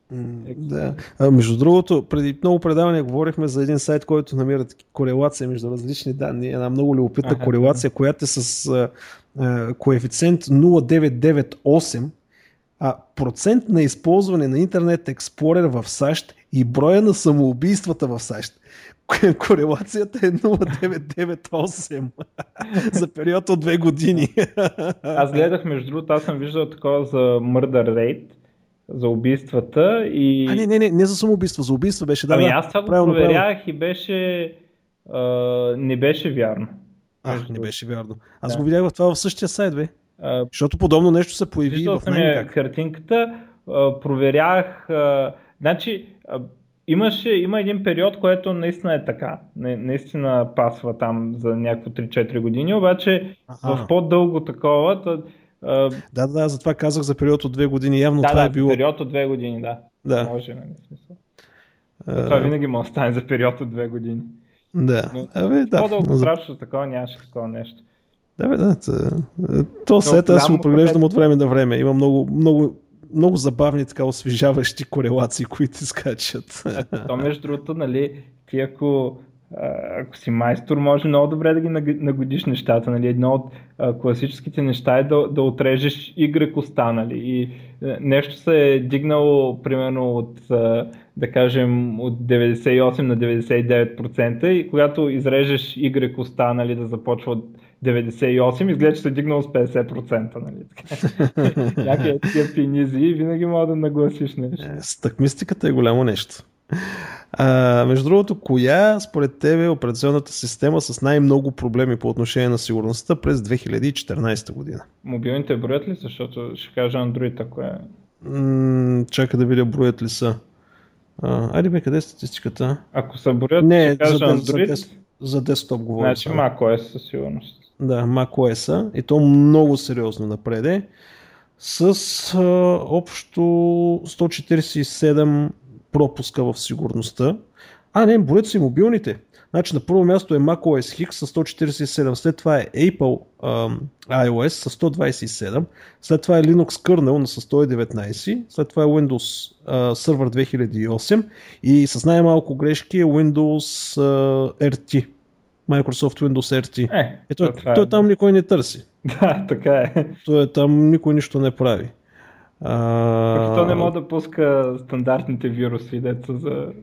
Да. А, между другото, преди много предавания говорихме за един сайт, който намира корелация между различни данни. Една много любопитна ага, корелация, да. Която е с а, а, коефициент нула цяло деветстотин деветдесет и осем, а процент на използване на Internet Explorer в САЩ и броя на самоубийствата в САЩ. Корелацията е нула цяло деветстотин деветдесет и осем за период от две години. Аз гледах, между другото, аз съм виждал такова за murder rate, за убийствата и... А, не, не, не, не за самоубийства, за убийства беше. Да, ами да, аз това го проверях и беше... А, не беше вярно. А, не беше вярно. Аз да. Го видях в това в същия сайт, бе. А, защото подобно нещо се появи виждал в най-никак. Картинката, а, проверях... А, значи, а, имаше, има един период, което наистина е така. Не, наистина пасва там за някакво три-четири години, обаче а-а. В по-дълго такова... Тъ, Uh, да, да, затова казах за период от две години. Явно да, това да, е било. период от две години, да. Да. Може, нали, смисъл. Uh, това винаги може да стане за период от две години. Да. Но, Абе, да. По-дълго страшно такова нямаше такова нещо. Да, бе, да. То след аз го преглеждам от време на време. Има много, много, много забавни, така освежаващи корелации, които скачат. То, между другото, нали, ти ако ако си майстор, може много добре да ги нагодиш нещата. Нали? Едно от а, класическите неща е да, да отрежеш Y оста. Нали? И а, нещо се е дигнало примерно от, а, да кажем, от деветдесет и осем на деветдесет и девет процента и когато изрежеш Y оста, нали, да започва от деветдесет и осем, изглежда, че се е дигнало с петдесет процента. Нали? Някакви такива пенизи и винаги мога да нагласиш нещо. Стъкмистиката е голямо нещо. А, между другото, коя според тебе е операционната система с най-много проблеми по отношение на сигурността през две хиляди и четиринадесета година? Мобилните броят ли са? Защото ще кажа Android, ако е... М- чака да видя броят ли са. А, айде бе, къде е статистиката? Ако са броят, не, ще кажа за, Android. За, за десктоп говоря. Значи macOS със сигурност. Да, macOS и то много сериозно напреде с а, общо сто четиридесет и седем пропуска в сигурността. А, не, борят си мобилните. Значи на първо място е macOS X с сто четиридесет и седем, след това е Apple um, iOS с сто двадесет и седем, след това е Linux Kernel с сто и деветнадесет, след това е Windows uh, Server две хиляди и осем и с най-малко грешки е Windows uh, ар ти. Microsoft Windows ар ти. Е, Ето, той, той там никой не търси. Да, така е. Той там никой нищо не прави. А... То не може да пуска стандартните вируси, деца за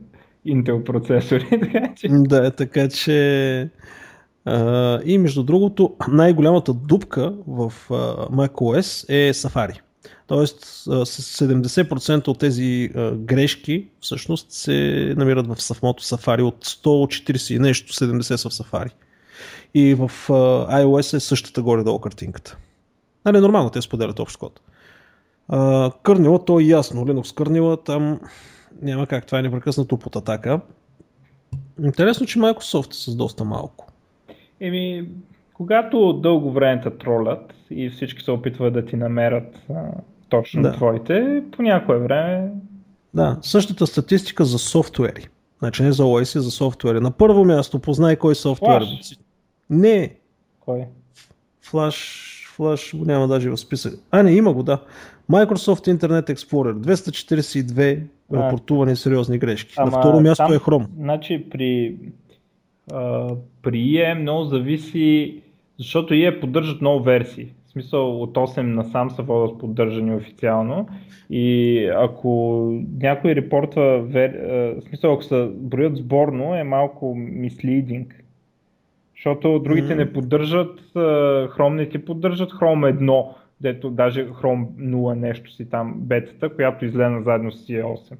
Intel процесори. Така че... Да, така че а, и между другото най-голямата дупка в а, macOS е Safari. Тоест с седемдесет процента от тези а, грешки всъщност се намират в самото Safari. От сто четирийсет и нещо, седемдесет са в Safari. И в а, iOS е същата горе-долу картинката. Нали, нормално, те споделят общ код. Uh, кърнила, то е ясно. Linux кърнила, там няма как, това е непрекъснато под атака. Интересно, че Microsoft е с доста малко. Еми, когато дълго време те тролят и всички се опитват да ти намерят а, точно да. Твоите, по някое време... Да, същата статистика за софтуери. Значи не за о ес, а за софтуери. На първо място познай кой софтуер. Flash. Не. Кой? Flash, Flash го няма даже в списък. А, не, има го, да. Microsoft Internet Explorer, двеста четирийсет и две а, рапортувани сериозни грешки. Ама, на второ място там, е Chrome. Значи при, а, при и и много зависи, защото и и и поддържат много версии. В смисъл от осем насам са водят поддържани официално и ако някой репортва, вер... в смисъл ако се броят сборно е малко мислидинг. Защото другите mm-hmm. не поддържат, Chrome не ти поддържат Chrome едно, дето даже Chrome нула нещо си там бетата, която излезе заедно с и и осем.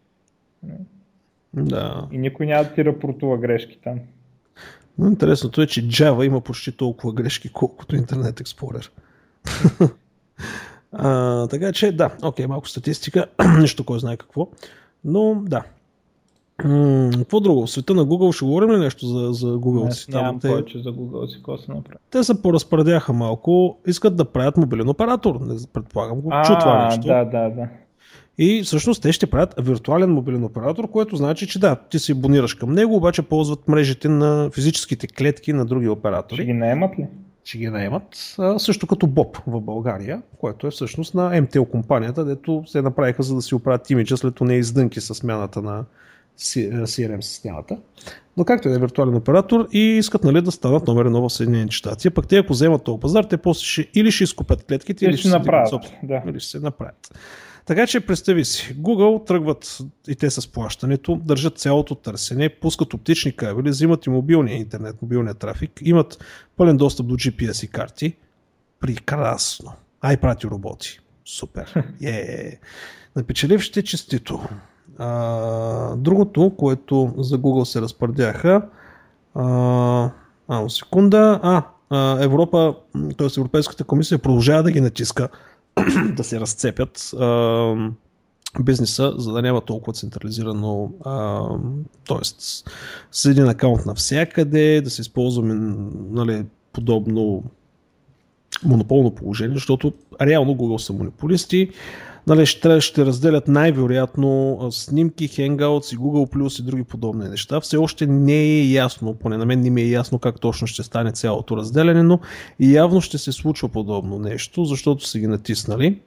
Да. И никой няма да ти рапортува грешки там. Но интересното е, че Java има почти толкова грешки, колкото Internet Explorer. а, така че да, окей, малко статистика, нищо кой знае какво, но да. М- какво друго? В света на Google ще говорим ли нещо за, за Google? Аз нямам те... повече за Google си, какво се направи. Те се поразпредяха малко, искат да правят мобилен оператор, не предполагам го, чу това нещо. Да, да, да. И всъщност те ще правят виртуален мобилен оператор, което значи, че да, ти се абонираш към него, обаче ползват мрежите на физическите клетки на други оператори. Ще ги наемат ли? Ще ги наемат, а, също като Боб в България, което е всъщност на ем те ел компанията, дето се направиха за да си оправят имиджа след нея издънки с смяната на си ар ем системата. Но както е виртуален оператор и искат, нали, да станат номер едно в Съединените щати. Пък те ако вземат този пазар, те после ще, или ще изкупят клетките, или, или ще, ще направят. Да. Или ще се направят. Така че представи си, Google тръгват и те с плащането, държат цялото търсене, пускат оптични кабели, взимат и мобилния интернет, мобилния трафик, имат пълен достъп до джи пи ес и карти. Прекрасно. Ай, прати роботи. Супер. Yeah. Напечелившите честито. А, другото, което за Google се разпърдяха, а, а, секунда, а, а Европа, т.е. Европейската комисия продължава да ги натиска да се разцепят а, бизнеса, за да няма толкова централизирано, т.е. с един акаунт навсякъде, да се използваме, нали, подобно монополно положение, защото реално Google са монополисти. Нали, ще, ще разделят най-вероятно снимки, Hangouts и Google Plus и други подобни неща. Все още не е ясно, поне на мен не ми е ясно как точно ще стане цялото разделяне, но явно ще се случва подобно нещо, защото са ги натиснали.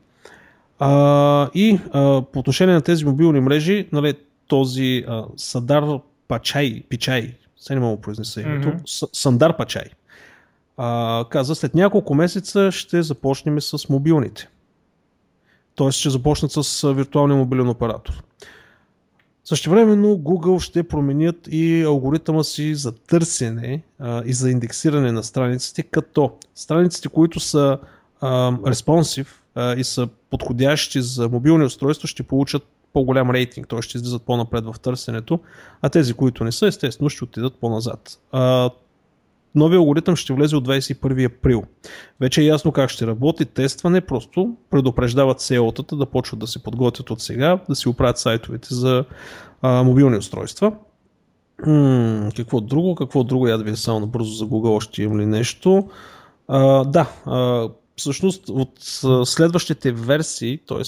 А, и а, по отношение на тези мобилни мрежи, нали, този а, Садар Пачай, Пичай, се не мога да произнеса името, mm-hmm. Сандар Пачай, а, каза, след няколко месеца ще започнем с мобилните. Т.е. ще започнат с виртуалния мобилен оператор. Същевременно Google ще променят и алгоритъма си за търсене а, и за индексиране на страниците, като страниците, които са responsive и са подходящи за мобилни устройства, ще получат по-голям рейтинг, т.е. ще излизат по-напред в търсенето, а тези, които не са, естествено ще отидат по-назад. А, Новия алгоритъм ще влезе от двадесет и първи април. Вече е ясно как ще работи тестване, просто предупреждават си и о-тата да почват да се подготвят от сега, да си оправят сайтовете за а, мобилни устройства. М- какво друго? Какво друго? Я да видя само набързо за Google, още имам ли нещо? А, да, а, всъщност от а, следващите версии, т.е.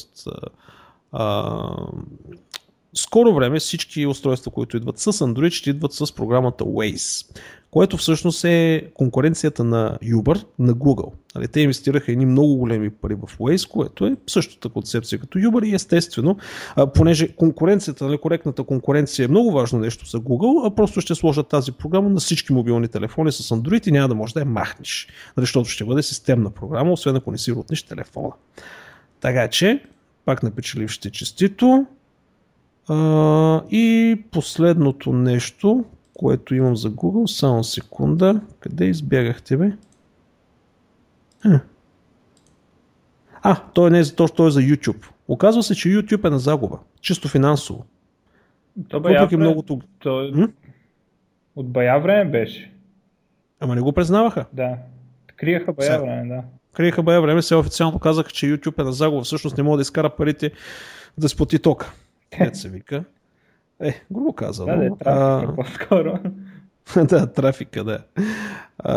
скоро време всички устройства, които идват с Android, ще идват с програмата Waze, което всъщност е конкуренцията на Uber, на Google. Нали, те инвестираха едни много големи пари в Waze, което е същата концепция като Uber и естествено, а, понеже конкуренцията, нали, коректната конкуренция е много важно нещо за Google, а просто ще сложат тази програма на всички мобилни телефони с Android и няма да можеш да я махнеш, защото ще бъде системна програма, освен ако не си рутнеш телефона. Така че, пак на печелившите честито. А, и последното нещо, което имам за Google, само секунда, къде избягахте, бе? А, а той не е за то, той е за YouTube. Оказва се, че YouTube е на загуба, чисто финансово. То бая Въпреки време, многото... то... М? От бая време беше. Ама не го признаваха. Да. Криеха бая Сега. време, да. Криеха бая време, сега официално казаха, че YouTube е на загуба. Всъщност не мога да изкара парите да сплати тока. Къде се вика? Е, грубо казано. Да, да, е трафика по-скоро. Да, трафика, да. А,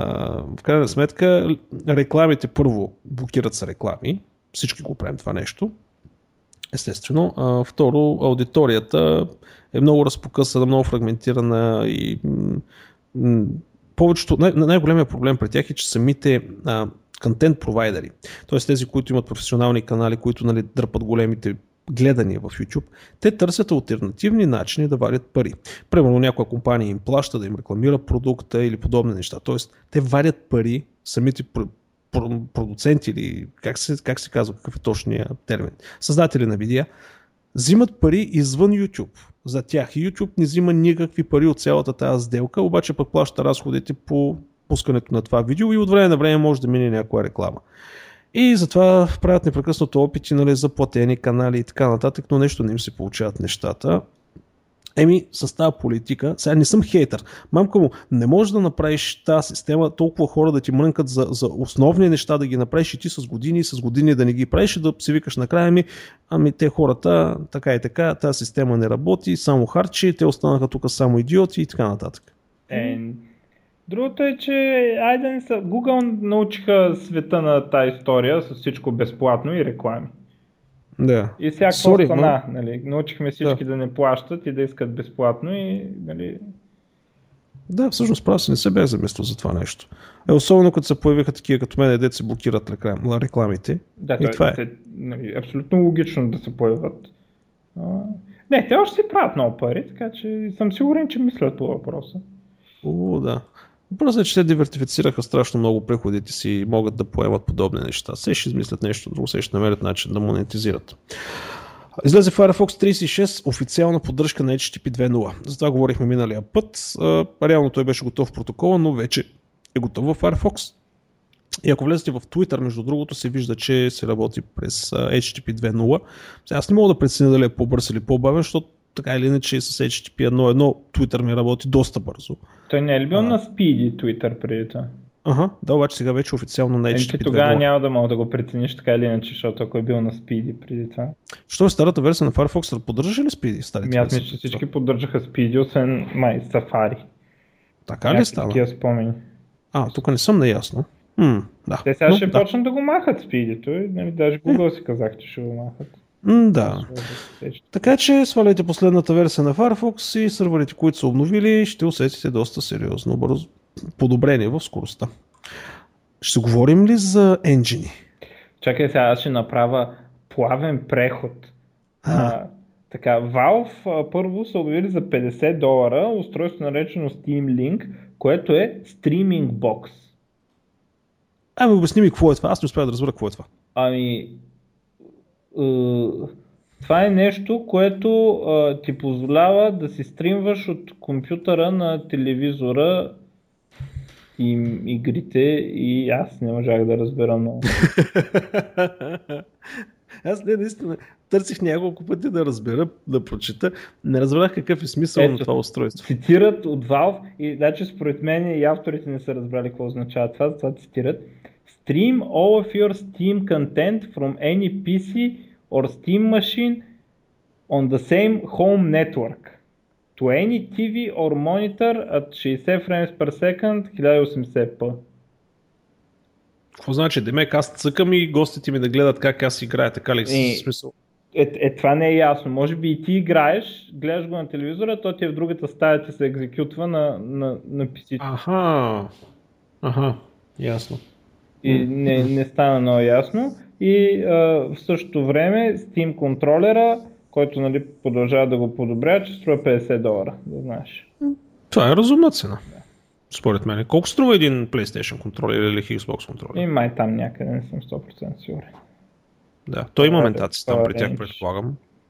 в крайна сметка, рекламите първо блокират са реклами. Всички го правим това нещо. Естествено. А, второ, аудиторията е много разпокъсана, много фрагментирана и м- повечето, най- най-големият проблем при тях е, че самите контент провайдери, т.е. тези, които имат професионални канали, които, нали, дърпат големите гледания в YouTube, те търсят алтернативни начини да вадят пари. Примерно някоя компания им плаща да им рекламира продукта или подобни неща. Т.е. те вадят пари, самите продуценти или как се, как се казва, какъв е точният термин, създатели на видеа, взимат пари извън YouTube за тях. YouTube не взима никакви пари от цялата тази сделка, обаче пък плаща разходите по пускането на това видео и от време на време може да мине някоя реклама. И затова правят непрекъснато опити, нали, за платени канали и така нататък, но нещо не им се получават нещата. Еми, с тази политика, сега не съм хейтър, мамка му, не можеш да направиш тази система, толкова хора да ти мрънкат за, за основни неща да ги направиш и ти с години и с години да не ги правиш и да си викаш накрая ми, ами те хората, така и така, тази система не работи, само харчи, те останаха тук само идиоти и така нататък. Е, другото е, че айде не са, Google научиха света на тази история с всичко безплатно и реклами. Да. И всяка Sorry, стана, но... нали, научихме всички да. да не плащат и да искат безплатно и, нали... Да, всъщност прав си, не се бях замислил за това нещо. Е, особено като се появиха такива като мен, дето се блокират реклам, рекламите. Да, и това е. е нали, абсолютно логично да се появят. А, не, те още си правят много пари, така че съм сигурен, че мислят по въпроса. О, да. Въпросът е, че те дивертифицираха страшно много приходите си и могат да поемат подобни неща. Се ще измислят нещо друго, се ще намерят начин да монетизират. Излезе Firefox трийсет и шест, официална поддръжка на Ейч Ти Ти Пи две точка нула. За това говорихме миналия път. Реално той беше готов в протокола, но вече е готов в Firefox. И ако влезете в Twitter, между другото, се вижда, че се работи през Ейч Ти Ти Пи две точка нула. Аз не мога да преценя дали е по-бърз или по-бавен, защото така или иначе с Ейч Ти Ти Пи едно точка едно Twitter ми работи доста бързо. Той не е ли бил а... на Speedy Twitter преди това? Ага, да, обаче сега вече официално на Ейч Ти Ти Пи две точка нула. Тогава няма да мога да го прецениш така или иначе, защото ако е бил на Speedy преди това. Що е старата версия на Firefox, поддържа ли Speedy? Старите Аз мисля, че всички поддържаха Speedy, освен май Safari. Така ли става? Такива спомени. А, тук не съм наясно. М, да. Те сега Но, ще да. почнат да го махат Speedy-то, нали, даже Google си казах, че ще го махат. М, да. Така че сваляйте последната версия на Firefox и сървърите, които са обновили, ще усетите доста сериозно бързо подобрение в скоростта. Ще говорим ли за енджини? Чакай сега, аз ще направя плавен преход. А, така, Valve а, първо са обявили за петдесет долара устройство наречено Steam Link, което е Streaming Box. Ами обясни ми какво е това, аз не успях да разбера какво е това. Ами, Uh, това е нещо, което uh, ти позволява да си стримваш от компютъра на телевизора и игрите и аз не можах да разбера много. Аз не, наистина, търсих няколко пъти да разбера, да прочита, не разбрах какъв е смисъл Ето, на това устройство. Цитират от Valve и значи според мен и авторите не са разбрали какво означава това, затова цитират. Stream all of your Steam content from any пи си or Steam machine on the same home network to any ти ви or monitor at шейсет frames per second, хиляда и осемдесет пи. Какво значи? Демек аз цъкам и гостите ми да гледат как аз играя, така ли си смисъл? Е, е, това не е ясно. Може би и ти играеш, гледаш го на телевизора, то ти е в другата стая, ти се екзекютва на, на, на пи си. Аха, аха, ясно. И не, не стана много ясно. И а, в същото време Steam контролера, който нали, продължава да го подобрява, че струва петдесет долара, да знаеш. Това е разумна цена. Да. Според мен. Колко струва един PlayStation контролер или Xbox контролер? И май там някъде, не съм сто процента сигурен. Да, той има ментации там при тях, предполагам.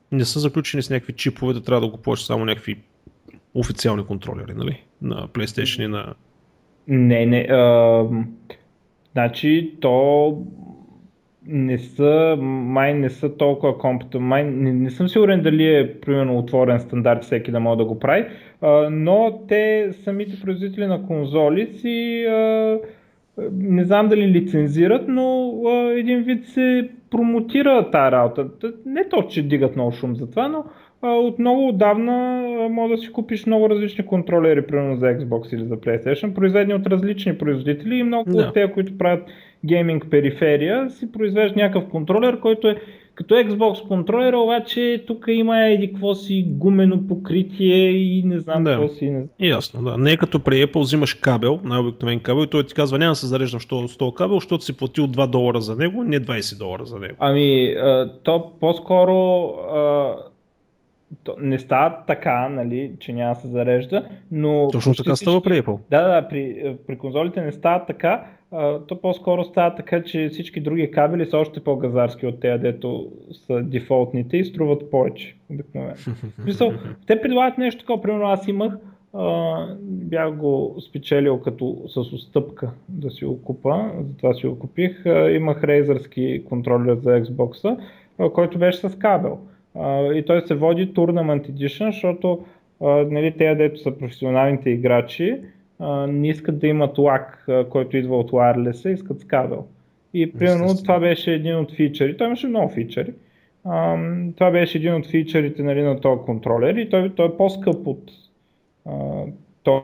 Не са заключени с някакви чипове, да трябва да купуваш само някакви официални контролери, нали? На PlayStation и на... Не, не. А, значи то не са, май не са толкова компютър, май не, не съм сигурен дали е примерно отворен стандарт всеки да може да го прави, а, но те самите производители на конзоли си а, не знам дали лицензират, но а, един вид се промотира тази работа. Не то, че дигат много шум за това, но а, от много отдавна а, може да си купиш много различни контролери, примерно за Xbox или за PlayStation, произведени от различни производители и много Да. от тези, които правят гейминг периферия, си произвежда някакъв контролер, който е като Xbox контролер, обаче тук има еди какво си гумено покритие и не знам Да. какво си. Не... Ясно, да. Не е като при Apple взимаш кабел, най-обикновен кабел и той ти казва няма да се зареждам с този кабел, защото си платил два долара за него, не двайсет долара за него. Ами, а, то по-скоро а, то не става така, нали, че няма да се зарежда, но... Точно така всички... става при Apple. Да, да, при, при конзолите не става така, а, то по-скоро става така, че всички други кабели са още по-газарски от тези, дето са дефолтните и струват повече, обикновено. Мисъл, те предлагат нещо такова, примерно аз имах, а, бях го спечелил като с отстъпка да си го купа, затова си го купих, а, имах рейзърски контролер за Xbox, а, който беше с кабел. Uh, и той се води Tournament Edition, защото uh, нали, те, дето са професионалните играчи, uh, не искат да имат лак, uh, който идва от wireless, искат с кабел. И примерно това беше един от фичери, той имаше много фичери, uh, това беше един от фичерите, нали, на този контролер и той, той е по-скъп от uh, този.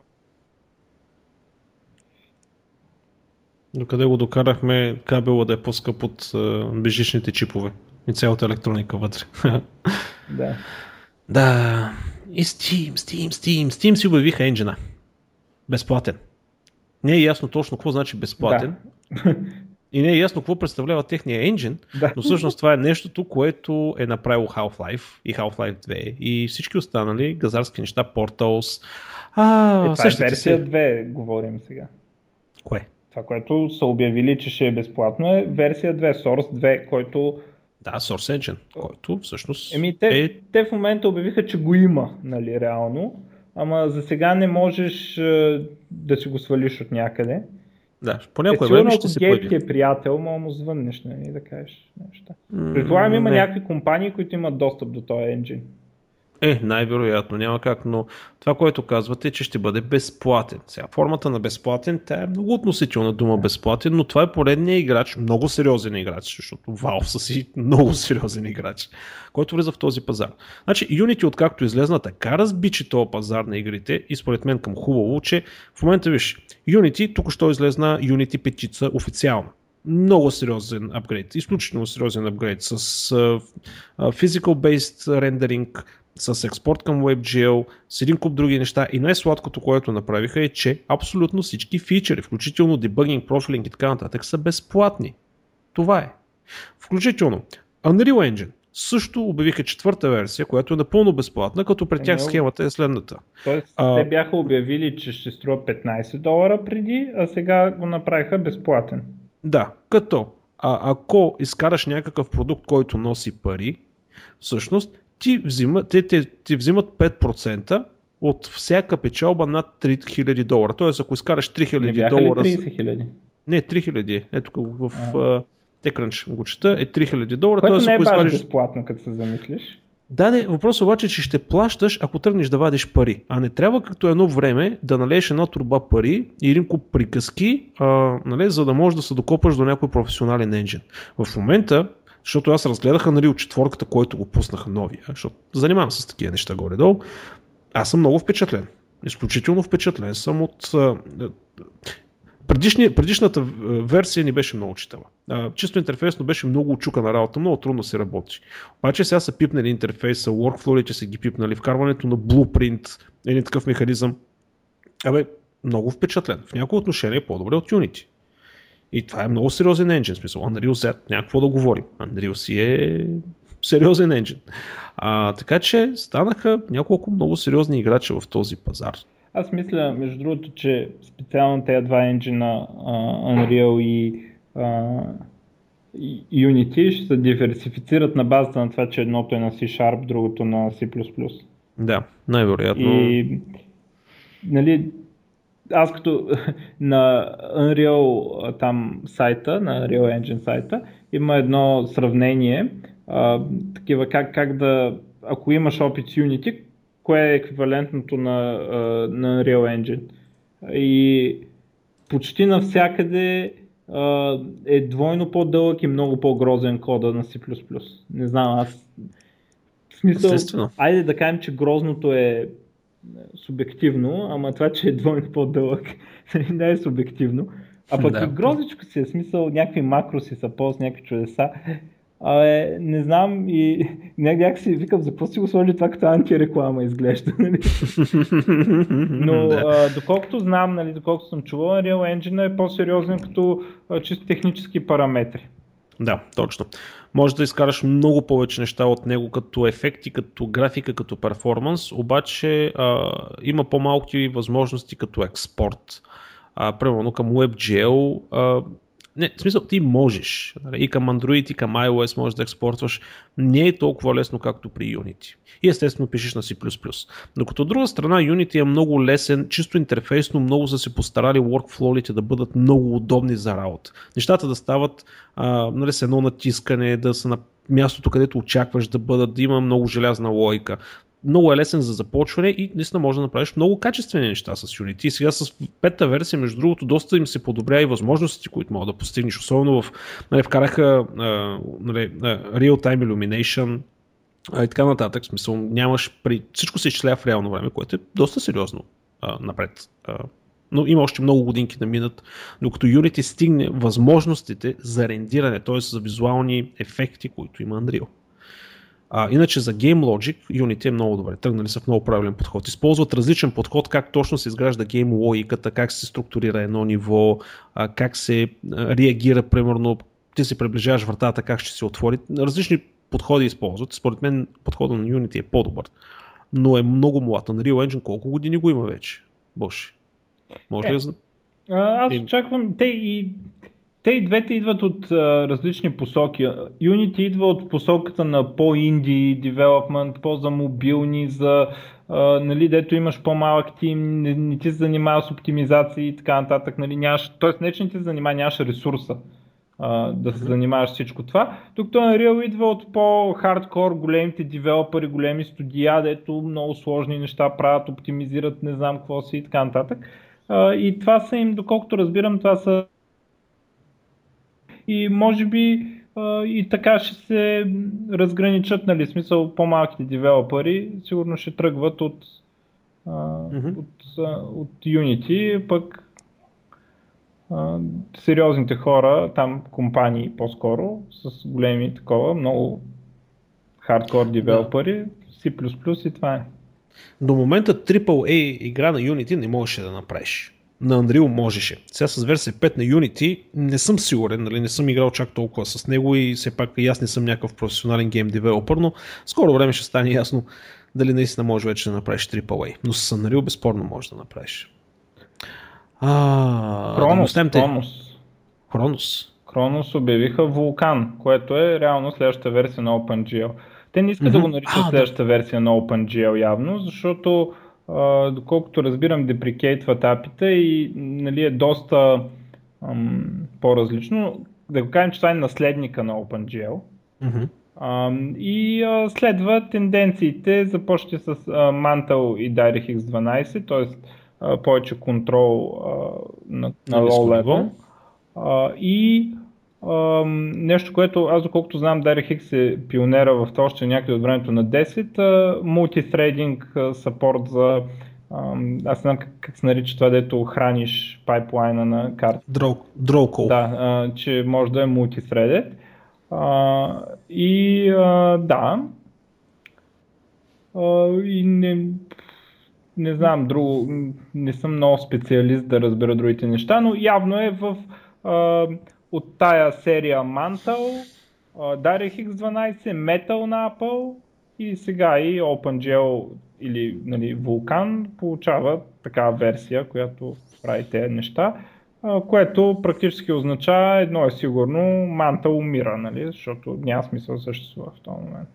Докъде го докарахме кабела да е по-скъп от uh, безжичните чипове и цялата електроника вътре. Да. Да. И Steam, Steam, Steam. Steam си обявиха енджина. Безплатен. Не е ясно точно какво значи безплатен. Да. И не е ясно какво представлява техния енджин, Да. но всъщност това е нещото, което е направило Half-Life и Half-Life две и всички останали газарски неща, Portals. А, е, това е сещате версия се. две, говорим сега. Кое? Това, което са обявили, че ще е безплатно, е версия две, Source две, който... Да, Source Engine, който всъщност Еми, те, е... те в момента обявиха, че го има, нали, реално, ама за сега не можеш е, да си го свалиш от някъде. Да, по Е, някое сигурно, време ако ще се Гейб появи. ти е приятел, мога му звъннеш, нали, да кажеш неща. М, Предполагам, има не. някакви компании, които имат достъп до този енджин. Е, най-вероятно, няма как, но това, което казвате, е, че ще бъде безплатен. Сега, формата на безплатен, тя е много относителна дума безплатен, но това е поредният играч, много сериозен играч, защото Valve са си много сериозен играч, който влиза в този пазар. Значи, Unity, откакто излезна, така разбичи този пазар на игрите и според мен към хубаво, че в момента виж, Unity, тук що излезна Unity петица официална. Много сериозен апгрейд, изключително сериозен апгрейд с uh, physical-based rendering, с експорт към WebGL, с един куп други неща и най-сладкото, което направиха е, че абсолютно всички фичери, включително дебъгинг, профилинг и така нататък са безплатни. Това е. Включително Unreal Engine също обявиха четвърта версия, която е напълно безплатна, като при тях схемата е следната. Тоест, а, те бяха обявили, че ще струва петнайсет долара преди, а сега го направиха безплатен. Да, като а, ако изкараш някакъв продукт, който носи пари, всъщност ти, взима, те, те, ти взимат пет процента от всяка печалба над три хиляди долара. Тоест, ако изкараш три хиляди Не долара... ли трийсет хиляди? Не, три хиляди. Ето в TechCrunch го чета, е три хиляди долара. Което Тоест, не е ако баш изкараш... безплатно, като се замислиш. Да, не, въпросът обаче, че ще плащаш, ако тръгнеш да вадиш пари. А не трябва като едно време да налееш една турба пари и един куп приказки, а, нали, за да можеш да се докопаш до някой професионален енджин. В момента, защото аз разгледаха, нали, от четворката, който го пуснаха новия, защото занимавам се с такива неща горе-долу, аз съм много впечатлен. Изключително впечатлен съм от... А, Предишни, предишната версия ни беше много читава. Чисто интерфейсно беше много очукана работа, много трудно се работи. Обаче сега са пипнали интерфейса, workflow-ите са ги пипнали, вкарването на blueprint, един такъв механизъм. Абе, много впечатлен. В някои отношения е по-добре от Unity. И това е много сериозен енджин, в смисъл. Unreal Z, някакво да говорим. Unreal си е сериозен енджин. А, така че станаха няколко много сериозни играчи в този пазар. Аз мисля, между другото, че специално тези два енджина, uh, Unreal и, uh, Unity ще се диверсифицират на базата на това, че едното е на C-Sharp, другото на C++. Да, най-вероятно. И, нали, аз като на Unreal там сайта, на Unreal Engine сайта, има едно сравнение, а, такива как, как да, ако имаш опит с Unity, кое е еквивалентното на, а, на Unreal Engine. И почти навсякъде а, е двойно по-дълъг и много по-грозен кода на C++. Не знам, аз в смисъл, Естествено. айде да кажем, че грозното е субективно, ама това, че е двойно по-дълъг, не е субективно. А пък Да. и грозичко си е смисъл, някакви макроси са пост, някакви чудеса. Абе, не знам и някак си викам, за какво си го сложи това като антиреклама изглежда. Нали? Но Да. а, доколкото знам, нали, доколкото съм чувал, Unreal Engine е по-сериозен като а, чисто технически параметри. Да, точно. Може да изкараш много повече неща от него като ефекти, като графика, като перформанс, обаче а, има по-малки възможности като експорт. А, примерно към WebGL, а, не, в смисъл ти можеш, и към Android, и към iOS можеш да експортваш, не е толкова лесно както при Unity. И естествено пишеш на C++. Докато от друга страна Unity е много лесен, чисто интерфейсно, много са се постарали workflow-ите да бъдат много удобни за работа. Нещата да стават а, нали, с едно натискане, да са на мястото, където очакваш да бъдат, да има много желязна логика. Много е лесен за започване и наистина може да направиш много качествени неща с Unity. И сега с пета версия, между другото, доста им се подобря и възможностите, които могат да постигнеш. Особено в, нали, вкараха нали, Real-Time Illumination а, и така нататък. В смисъл, нямаш при... Всичко се изчислява в реално време, което е доста сериозно а, напред. А, но има още много годинки да минат, докато Unity стигне възможностите за рендиране, т.е. за визуални ефекти, които има Unreal. А, иначе за Game Logic Unity е много добре. Тръгнали са в много правилен подход. Използват различен подход, как точно се изгражда гейм логиката, как се структурира едно ниво, а, как се а, реагира, примерно, ти се приближаваш вратата, как ще се отвори. Различни подходи използват. Според мен подходът на Unity е по-добър, но е много млад. На Unreal Engine колко години го има вече? Боже. Може ли да... Аз очаквам, те и Те и двете идват от а, различни посоки. Unity идва от посоката на по-инди девелопмент, по-за мобилни, за а, нали, дето имаш по-малък тим, не, не ти се занимава с оптимизации и така нататък. Нали, нямаш, тоест не, че не ти се занимава, нямаш ресурса а, да се занимаваш всичко това. Докато Unreal идва от по-хардкор, големите девелопери, големи студия, дето много сложни неща правят, оптимизират, не знам какво си и така нататък. А, и това са им, доколкото разбирам, това са и може би а, и така ще се разграничат, нали, смисъл по-малките девелопери сигурно ще тръгват от, а, mm-hmm. от, а, от Unity, пък а, сериозните хора, там компании по-скоро, с големи такова, много хардкор девелопери, C++ и това е. До момента Triple A игра на Unity не можеше да направиш. На Unreal можеше. Сега с версия пет на Unity не съм сигурен, нали, не съм играл чак толкова с него и все пак и аз не съм някакъв професионален гейм девелопър, но скоро време ще стане ясно дали наистина може вече да направиш Triple A. Но с Unreal безспорно може да направиш. А, Кронос, да Кронос. Кронос. Кронос обявиха Вулкан, което е реално следващата версия на OpenGL. Те не искат mm-hmm. да го наричат а, следващата да. версия на OpenGL явно, защото Uh, доколкото разбирам, деприкейтват апита и нали, е доста um, по-различно. Да го кажем, че това е наследника на OpenGL. Mm-hmm. Um, и uh, следва тенденциите, започващи с uh, Mantle и DirectX дванайсет, т.е. Uh, повече контрол uh, на, на low level. Uh, и Uh, нещо, което аз доколкото знам, DirectX е пионера в това още някъде от времето на десет, uh, мултithreading uh, support за uh, аз не знам как, как се нарича това, дето храниш пайплайна на карта. Draw call. Да, uh, че може да е multithreaded. Uh, и uh, да, uh, и не, не знам, друго, не съм много специалист да разбера другите неща, но явно е в uh, от тая серия Mantle, uh, DirectX дванайсет, Metal на Apple и сега и OpenGL или нали, Vulkan получава такава версия, която прави тези неща. което практически означава, едно е сигурно, манта умира, нали? Защото няма смисъл да съществува в този момент.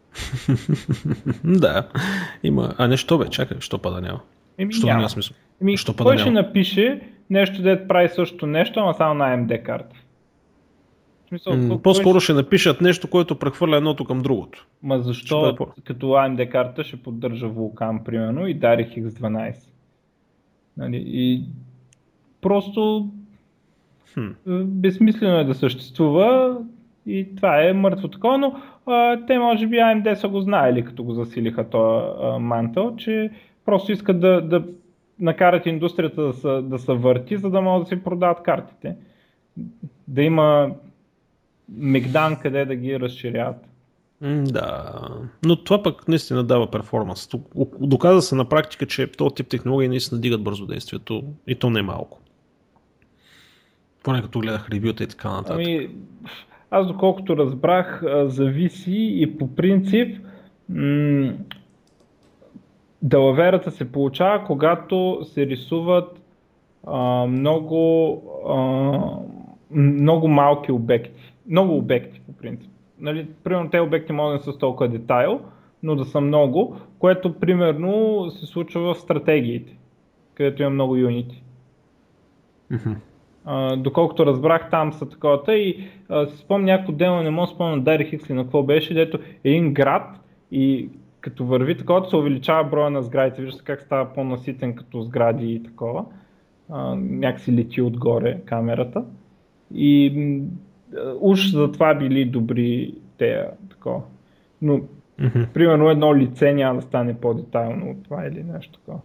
Да, има. А нещо бе, чакай, що па да няма? Еми, Що няма. няма смисъл? Еми, Що па кой да ще няма? напише нещо, дето прави същото нещо, ама само на А Ем Ди карта? В смисъл, М, кой- по-скоро кой ще напишат нещо, което прехвърля едното към другото. Ма Ще защо бъде по- като А Ем Ди карта ще поддържа Vulkan, примерно, и Ди Ар Икс Икс дванайсет? Нали? И просто Хм. е, безсмислено е да съществува и това е мъртво такова, но а, те може би А Ем Ди са го знаели, като го засилиха този мантъл, че просто искат да, да накарат индустрията да се, да се върти, за да могат да си продават картите. Да има мегдан къде да ги разширяват. М, Да, но това пък наистина дава перформанс. Тук- Доказа се на практика, че този тип технологии наистина дигат бързодействието и то не е малко. Поне като гледах ревюта и така нататък. Ами, аз доколкото разбрах, а, зависи и по принцип м- далаверата се получава, когато се рисуват а, много, а, много малки обекти. Много обекти по принцип. Нали, примерно те обекти могат да са с толкова детайл, но да са много, което примерно се случва в стратегиите, където има много юнити. Мгм. Uh, доколкото разбрах, там са таковата и uh, си спомня някой демо, не мога да спомня на Ди Ар Икс ли на какво беше, дето един град и като върви такова, се увеличава броя на сградите, вижда се как става по-наситен като сгради и такова, uh, някакси лети отгоре камерата и uh, уж за това били добри те такова, но Мгм. примерно едно лице няма да стане по-детайлно от това или нещо такова.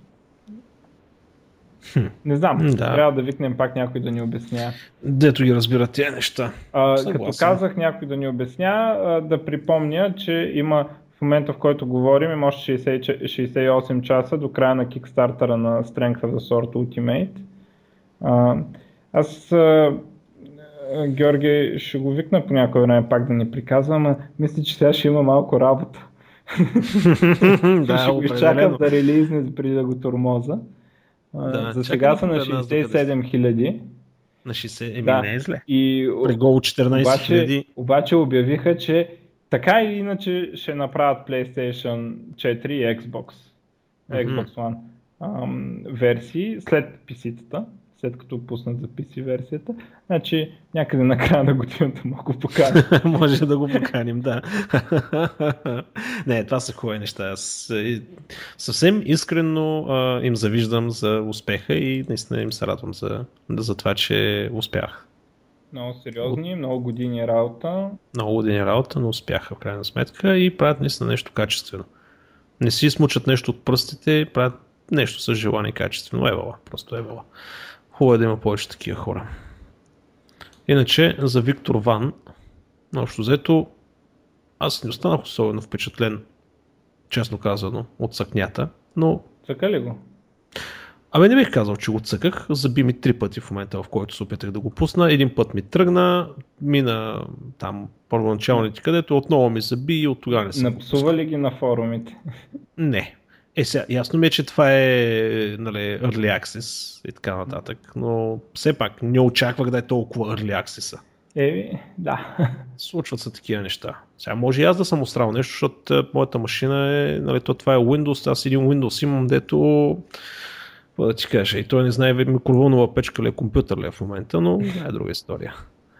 Хм. Не знам, Да. трябва да викнем пак някой да ни обяснява. Дето ги разбират тези неща. А, Съгласен. като казах някой да ни обясня, а, да припомня, че има в момента, в който говорим, има още шейсет, шейсет и осем часа до края на кикстартера на Strength of the Sword Ultimate. А, аз, а, Георги, ще го викна по някое време пак да ни приказва, ама мисля, че сега ще има малко работа. Да, ще го изчакам определено. да релизне преди да го тормоза. А, Да, за чакай сега да са на погледна аз шейсет и докъде седем хиляди. На шейсет, еми Да. не е зле. И При гол четиринайсет хиляди. обаче, обаче обявиха, че така или иначе ще направят PlayStation четири и Xbox, Xbox One ам, версии след пи си-тата, след като пуснат за пи си версията. Значи някъде на края на годината мога го покажа. Може да го поканим, да. Не, това са хубави неща. Аз е, съвсем искрено а, им завиждам за успеха и наистина им се радвам за, за това, че успях. Много сериозни, много години работа. Много години работа, но успяха в крайна сметка и правят наистина нещо качествено. Не си смучат нещо от пръстите, правят нещо с желание качествено. Евала, просто евала. Хубаво е да има повече такива хора. Иначе за Виктор Ван, общо взето, аз не останах особено впечатлен, честно казано, от съкнята, но Цъка ли го? абе не бих казал, че го цъках, заби ми три пъти в момента, в който се опитах да го пусна. Един път ми тръгна, мина там първоначалните, където отново ми заби и от тогава не съм го Напсува пускал. ли ги на форумите? Не. Е, сега, ясно ми е, че това е, нали, Early Access и така нататък, но все пак не очаквах да е толкова Early Access-а. Еми, да. Случват се такива неща. Сега може и аз да съм устрал нещо, защото е, моята машина е, нали, то, това е Windows, аз един Windows имам, дето, какво да ти кажа, и той не знае микроволнова печка ли е, компютър ли е в момента, но това е друга история.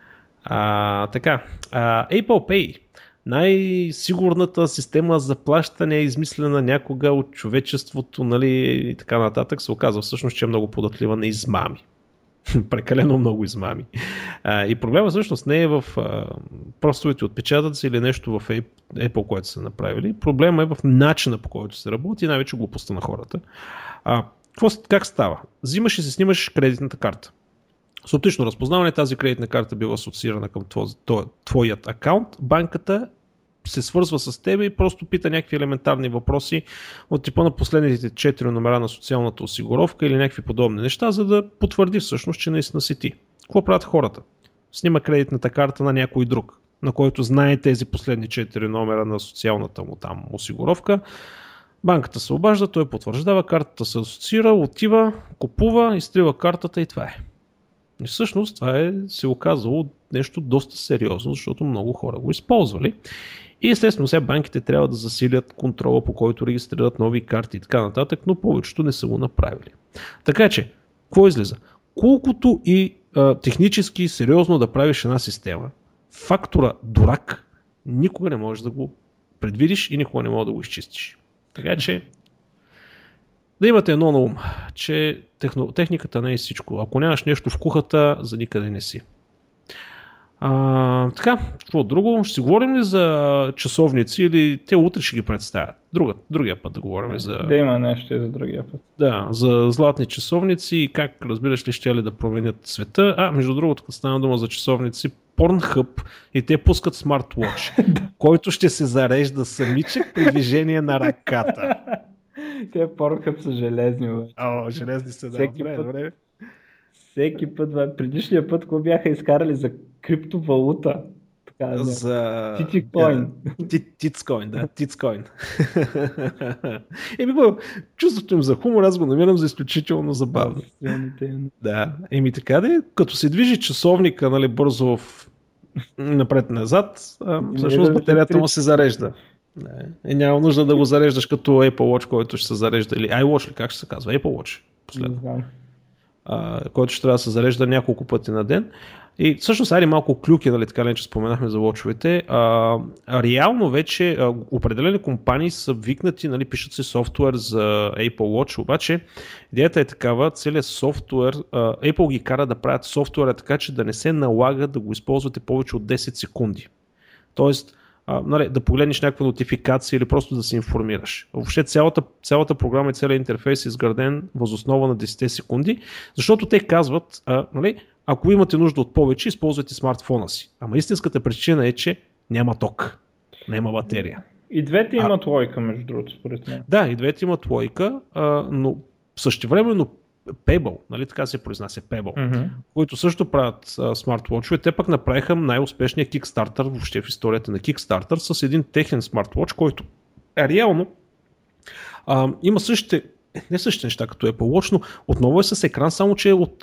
А, така, а, Apple Pay, най-сигурната система за плащане е измислена някога от човечеството, нали, и така нататък, се оказва всъщност, че е много податлива на измами. Прекалено много измами. А, и проблема всъщност не е в а, простовите отпечатъци или нещо в Apple, което са направили. Проблема е в начина, по който се работи и най-вече глупостта на хората. А, какво, как става? Взимаш и се снимаш кредитната карта. С оптично разпознаване тази кредитна карта била асоциирана към твоят акаунт. Банката се свързва с теб и просто пита някакви елементарни въпроси от типа на последните четири номера на социалната осигуровка или някакви подобни неща, за да потвърди всъщност, че наистина си ти. Какво правят хората? Снима кредитната карта на някой друг, на който знае тези последни четири номера на социалната му там осигуровка. Банката се обажда, той потвърждава, картата се асоциира, отива, купува, изтрива картата и това е. И всъщност това е, се оказало нещо доста сериозно, защото много хора го използвали. И естествено сега банките трябва да засилят контрола, по който регистрират нови карти и така нататък, но повечето не са го направили. Така че, какво излиза? Колкото и а, технически сериозно да правиш една система, фактора дурак никога не можеш да го предвидиш и никога не можеш да го изчистиш. Така че да имате едно на ум, че техно, техниката не е всичко. Ако нямаш нещо в кухата, за никъде не си. А, така, какво друго? Ще си говорим ли за часовници или те утре ще ги представят? Друга, другия път да говорим за... Да има нещо и за другия път. Да, за златни часовници и как, разбираш ли, ще ли да променят света. А, между другото, като стана дума за часовници, Pornhub и те пускат смарт-уотч, който ще се зарежда самичък при движение на ръката. Те Pornhub са железни, бе. О, железни са, да. Всеки Добре, път, добре. всеки път, бе. Предишния път, когато бяха изкарали за криптовалута. Така, да. За... Титикоин. Тицкоин, да, Тицкоин. Еми, чувството им за хумор, аз го намирам за изключително забавно. Да, еми така да е, като се движи часовника, нали, бързо в... напред-назад, всъщност батерията му се зарежда. Не, е, няма нужда да го зареждаш като Apple Watch, който ще се зарежда, или iWatch ли, как ще се казва? Apple Watch, последно. А, който ще трябва да се зарежда няколко пъти на ден. И всъщност, айде малко клюки, нали, така не, че споменахме за watch-овете. А, реално вече а, определени компании са викнати, нали, пишат се софтуер за Apple Watch, обаче идеята е такава, целият софтуер, а, Apple ги кара да правят софтуера така, че да не се налага да го използвате повече от десет секунди. Тоест, Uh, нали, да погледнеш някаква нотификация или просто да се информираш. Въобще цялата, цялата програма и целият интерфейс е изграден въз основа на десет секунди, защото те казват, uh, нали, ако имате нужда от повече, използвайте смартфона си. Ама истинската причина е, че няма ток, няма батерия. И двете имат а, лойка, между другото, според мен. Да, и двете имат лойка, uh, но същевременно Pebble, нали така се произнася Pebble, mm-hmm. които също правят uh, смарт-уотчове, те пък направиха най-успешния Kickstarter въобще в историята на Kickstarter с един техен смарт-уотч, който е реално uh, има същите, не същите неща като Apple Watch, но отново е с екран, само че е от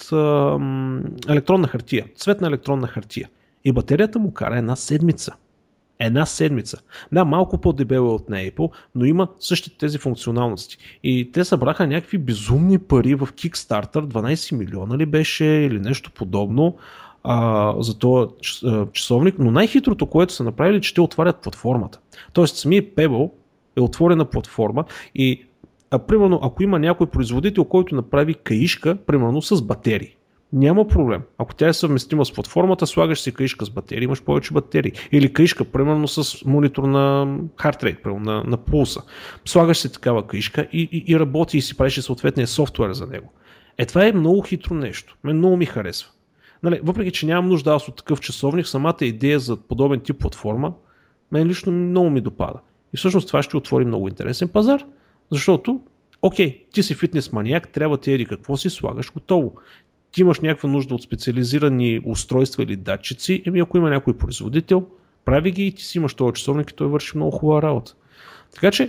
uh, електронна хартия, цветна електронна хартия. И батерията му кара една седмица. Една седмица. Да, малко по-дебело от на Apple, но има същите тези функционалности. И те събраха някакви безумни пари в Kickstarter, дванайсет милиона ли беше или нещо подобно а, за този часовник, но най-хитрото, което са направили, че те отварят платформата. Тоест самия Pebble е отворена платформа и а, примерно ако има някой производител, който направи каишка, примерно с батерии, няма проблем. Ако тя е съвместима с платформата, слагаш си каишка с батерии, имаш повече батерии. Или каишка, примерно с монитор на heart rate, примерно на, на пулса. Слагаш си такава каишка и, и, и работи и си правиш съответния софтуер за него. Е, това е много хитро нещо. Мен много ми харесва. Нали, въпреки, че нямам нужда аз от такъв часовник, самата идея за подобен тип платформа, мен лично много ми допада. И всъщност това ще отвори много интересен пазар, защото, окей, ти си фитнес маниак, трябва ти еди какво си слагаш, готово. Ти имаш някаква нужда от специализирани устройства или датчици, еми ако има някой производител, прави ги и ти си имаш този часовник и той върши много хубава работа. Така че,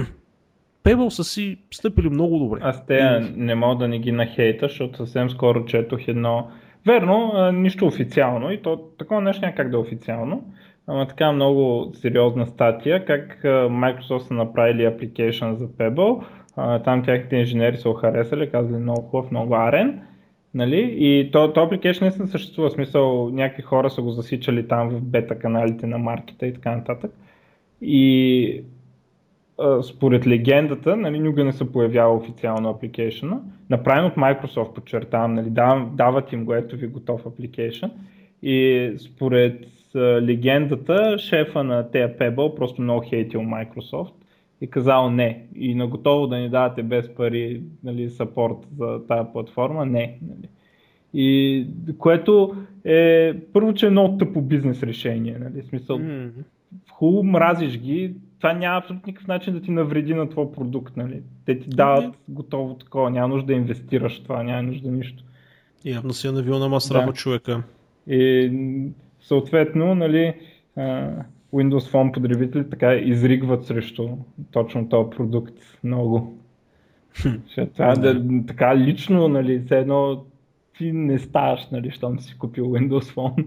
Pebble са си стъпили много добре. Аз те не мога да не ги нахейта, защото съвсем скоро четох едно... Верно, нищо официално и то такова нещо няма как да е официално, ама така много сериозна статия, как Microsoft са направили application за Pebble, там тяхните инженери са го харесали, казали много хубав, много арен. Нали? И то, то application не се съществува, в смисъл някакви хора са го засичали там в бета каналите на маркета и така нататък. И а, според легендата, нали, никога не се появява официално application, направен от Microsoft, подчертавам, нали, дав, дават им го, ето ви готов application. И според а, легендата, шефа на тези Pebble просто много хейтил Microsoft и казал не. И на готово да ни давате без пари, нали, съпорт за тази платформа, не. Нали. И което е първо, че е много тъпо бизнес решение. Нали. В смисъл, mm-hmm. хубаво мразиш ги, това няма абсолютно никакъв начин да ти навреди на твой продукт. Нали. Те ти дават mm-hmm. готово такова, няма нужда да инвестираш в това, няма нужда нищо. Явно си е навил на масрава да. човека. И съответно, нали, Windows Phone потребители така изригват срещу точно този продукт много. Това да, така лично, нали, все едно ти не ставаш, нали, щом си купил Windows Phone.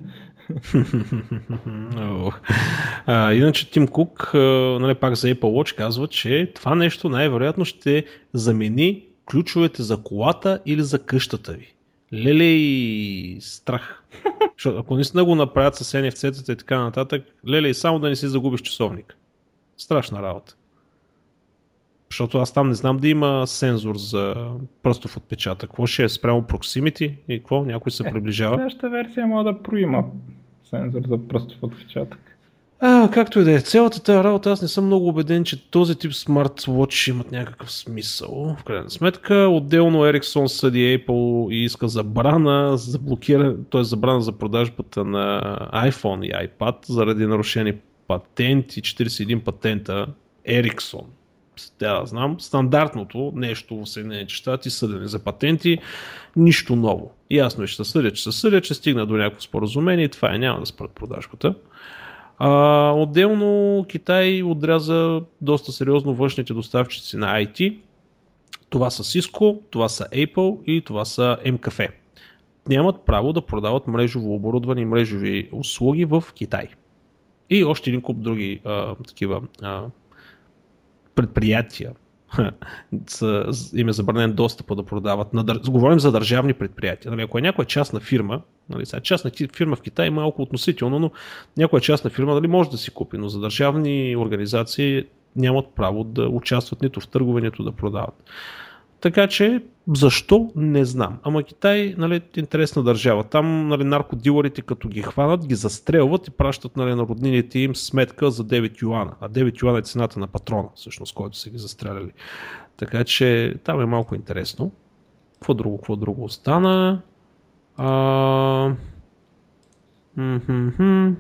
а, иначе Тим Кук, нали, пак за Apple Watch казва, че това нещо най-вероятно ще замени ключовете за колата или за къщата ви. Леле и страх. Защото ако наистина го направят с Ен Еф Си-тата и така нататък, леле и само да не си загубиш часовник. Страшна работа. Защото аз там не знам да има сензор за пръстов отпечатък. Какво ще е спрямо Proximity и какво? Някой се приближава? Следващата версия може да проима сензор за пръстов отпечатък. А, както и да е. Цялата тази работа, аз не съм много убеден, че този тип смарт-вотч имат някакъв смисъл. В крайна сметка, отделно Ericsson съди Apple и иска забрана за блокиране, т.е. забрана за продажбата на iPhone и iPad заради нарушени патенти, четиридесет и един патента. Ericsson. Да, знам, стандартното нещо в Съединените щати, съдени за патенти, нищо ново. Ясно е, че се съдят, че се съдят, че стигна до някакво споразумение и това е, няма да спрат продажбата. А, отделно Китай отряза доста сериозно външните доставчици на ай ти. Това са Cisco, това са Apple и това са ем кафе. Нямат право да продават мрежово оборудване и мрежови услуги в Китай. И още един куп други а, такива а, предприятия им е забранен достъпа да продават. На дър... Говорим за държавни предприятия. Нали, ако е някоя частна фирма, нали, сега частна фирма в Китай е малко относително, но някоя частна фирма, нали, може да си купи, но за държавни организации нямат право да участват нито в търгове, нито да продават. Така че, защо? Не знам. Ама Китай, нали, е интересна държава. Там, нали, наркодилърите като ги хванат, ги застрелват и пращат, нали, на роднините им сметка за девет юана. А девет юана е цената на патрона, всъщност, който са ги застреляли. Така че там е малко интересно. Какво друго, какво друго остана? А... М-м-м.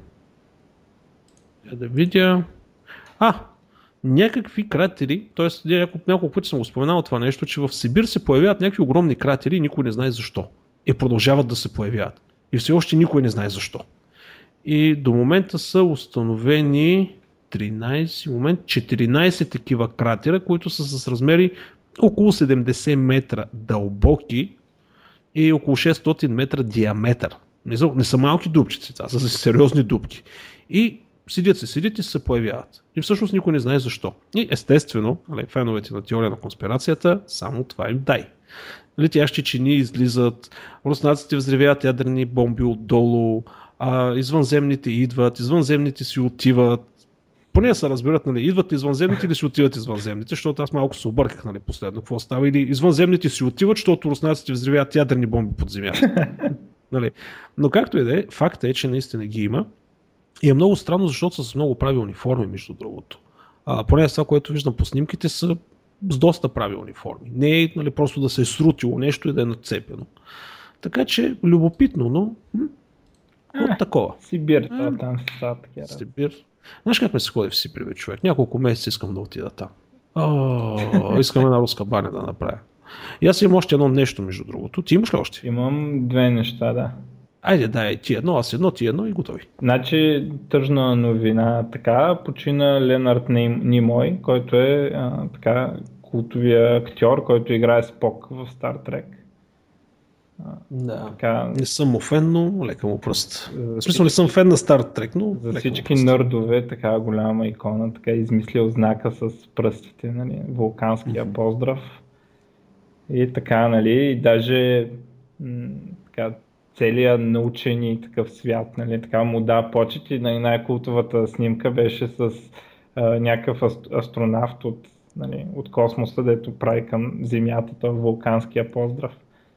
Я да видя. А! Някакви кратери, т.е. няколко, няколко пъти съм го споменал това нещо, че в Сибир се появяват някакви огромни кратери и никой не знае защо. И продължават да се появяват. И все още никой не знае защо. И до момента са установени тринайсет, момент, четиринайсет такива кратера, които са с размери около седемдесет метра дълбоки и около шестстотин метра диаметър. Не са, не са малки дупчици, това са сериозни дупки. И седят се, седят и се появяват. И всъщност никой не знае защо. И естествено, феновете на теория на конспирацията, само това им дай. Летящи чини излизат, руснаците взривяват ядрени бомби отдолу, а, извънземните идват, извънземните си отиват. Поне се разберат, нали, идват извънземните или си отиват извънземните, защото аз малко се обърках, нали, последно какво става. Или извънземните си отиват, защото руснаците взривяват ядрени бомби под земята. Нали. Но както и да е, факт е, че наистина ги има. И е много странно, защото са с много правилни форми, между другото. А, поне това, което виждам по снимките, са с доста правилни форми. Не е, нали, просто да се е срутило нещо и да е нацепено. Така че, любопитно, но от такова. Сибир, това там се става такива. Сибир. Знаеш как ме се ходи в Сибир, бе, човек? Няколко месеца искам да отида там. О, искам една руска баня да направя. И аз имам още едно нещо, между другото. Ти имаш ли още? Имам две неща, да. Айде, дай ти едно, аз едно, ти едно и готови. Значи, тъжна новина, така, почина Ленард Нимой, който е а, така култовия актьор, който играе Спок в Star Trek. А, да, така, не съм му фен, но лека му пръст. В смисъл не съм фен на Star Trek, но за всички нърдове, така голяма икона, така измислил знака с пръстите, нали, вулканския mm-hmm. поздрав. И така, нали, и даже м- така, целият научен и такъв свят, нали, така му да почет и най-култовата снимка беше с а, някакъв астр- астронавт от, нали, от космоса, дето прави към Земята, този вулканския поздрав.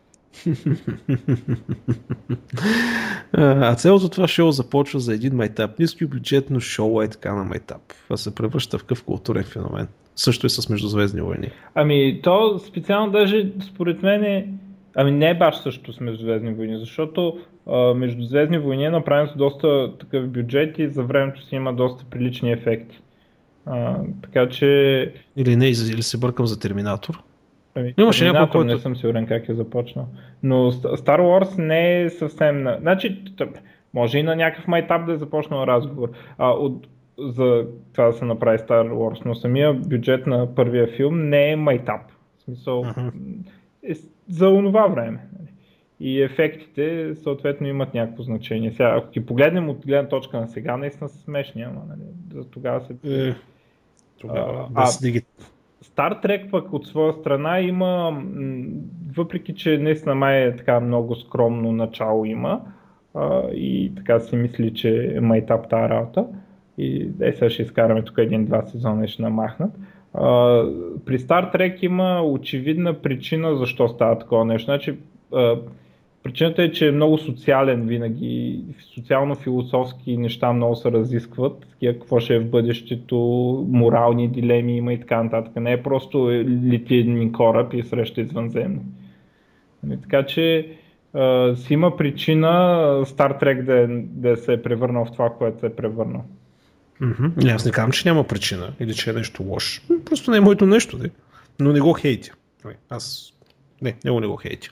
А цялото това шоу започва за един майтап. Ниско бюджетно шоу е така на майтап. Това се превръща в къв културен феномен. Също и с Междузвездни войни. Ами то специално даже според мен е... Ами не е баш също с Междузвездни войни, защото а, Междузвездни войни е направен с доста такъв бюджет и за времето си има доста прилични ефекти. А, така че... Или не, или се бъркам за Терминатор. Ами, Имаше някой, някой, не съм сигурен как е започнал. Но Star Wars не е съвсем... На... Значи, може и на някакъв майтап да е започнал разговор. А, от... за това да се направи Star Wars, но самия бюджет на първия филм не е майтап. В смисъл, uh-huh. е за онова време. и ефектите съответно имат някакво значение. Сега, ако ги погледнем от гледна точка на сега, наистина са смешни, ама нали, за тогава се... Е, тогава, а, без дигит. Star Trek пък от своя страна има, въпреки че наистина май е така много скромно начало има а, и така си мисли, че е майтап тази работа и е, сега ще изкараме тук един-два сезона и ще намахнат. А, при Star Trek има очевидна причина защо става такова нещо. Значи, а, причината е, че е много социален винаги, социално-философски неща много се разискват, такива какво ще е в бъдещето, морални дилеми има и така нататък. Не е просто лети един кораб и среща извънземни. Така че а, си има причина Star Trek да, да се е превърнал в това, което се е превърнал. Mm-hmm. Аз не казвам, че няма причина или че е нещо лошо. Просто не е моето нещо, де. Но не го хейтя. Аз не, не го не го хейтя.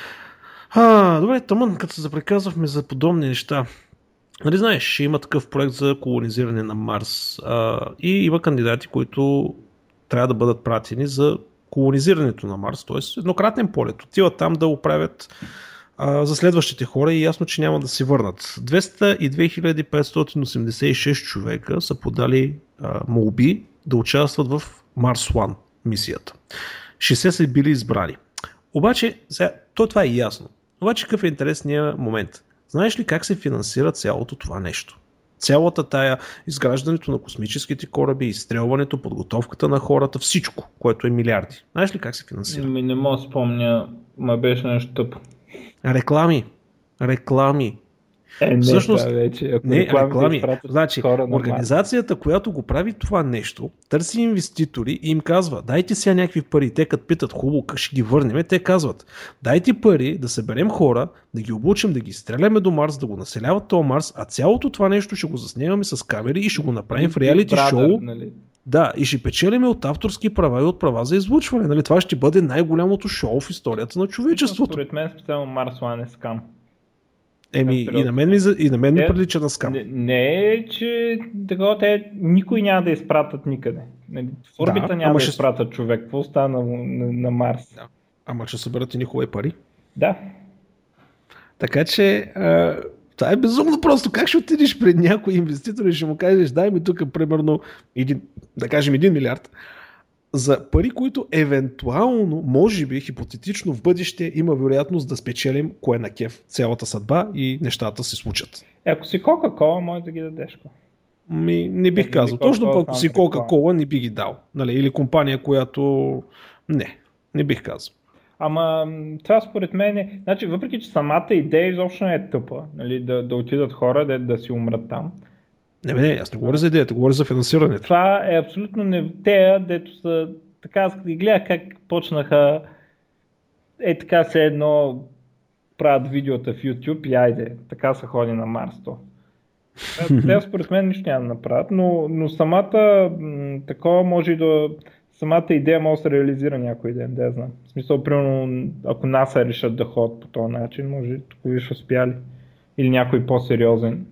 А, добре, тъмън, като се запреказвахме за подобни неща. Нали знаеш, ще има такъв проект за колонизиране на Марс а, и има кандидати, които трябва да бъдат пратени за колонизирането на Марс, т.е. еднократен полет. Отиват там да оправят а, за следващите хора и ясно, че няма да се върнат. двеста и две хиляди петстотин осемдесет и шест човека са подали а, молби да участват в Mars One мисията. шейсет са били избрани. Обаче, сега, то това е ясно. Обаче какъв е интересният момент? Знаеш ли как се финансира цялото това нещо? Цялата тая изграждането на космическите кораби, изстрелването, подготовката на хората, всичко, което е милиарди. Знаеш ли как се финансира? Ми не мога да спомня, ма беше нещо тъпо. Реклами. Реклами. Е, не, Всъщност, това вече. Ако не, реклами. Значи, хора организацията, която го прави това нещо, търси инвеститори и им казва, дайте сега някакви пари. Те като питат хубаво, как ще ги върнем, те казват, дайте пари да съберем хора, да ги обучим, да ги стреляме до Марс, да го населяват този Марс, а цялото това нещо ще го заснемаме с камери и ще го направим в реалити шоу. Нали? Да, и ще печелиме от авторски права и от права за излъчване. Нали? Това ще бъде най-голямото шоу в историята на човечеството. Според мен специално Марс One е скам. Еми, и на мен ми, и на мен ми прилича на скам. Не, не е, че такова те никой няма да изпратят никъде. В орбита да, няма да ще... изпратят човек. Какво стана на, на, на Марс? Да. Ама ще съберат и ни хубави пари. Да. Така че, а, това е безумно просто. Как ще отидеш пред някой инвеститор и ще му кажеш, дай ми тук примерно, един, да кажем един милиард, за пари, които евентуално, може би, хипотетично в бъдеще има вероятност да спечелим кое на кеф цялата съдба и нещата се случат. Е, ако си Кока-Кола, може да ги дадеш. Ми, не бих казал. Точно пък ако си Кока-Кола, не би ги дал. Нали? Или компания, която... Не, не бих казал. Ама това според мен е... Значи, въпреки, че самата идея изобщо не е тъпа, нали? да, да отидат хора, да, да си умрат там. Не, не, аз не говоря за идеята, говоря за финансирането. Това е абсолютно не тея, дето са, така аз ги гледах как почнаха, е така се едно правят видеота в YouTube и айде, така се ходи на Марс то. Те според мен нищо няма да направят, но, но самата м, такова може и да, самата идея може да се реализира някой ден, да я знам. В смисъл, примерно, ако НАСА решат да ходят по този начин, може тук виж успяли. Или някой по-сериозен.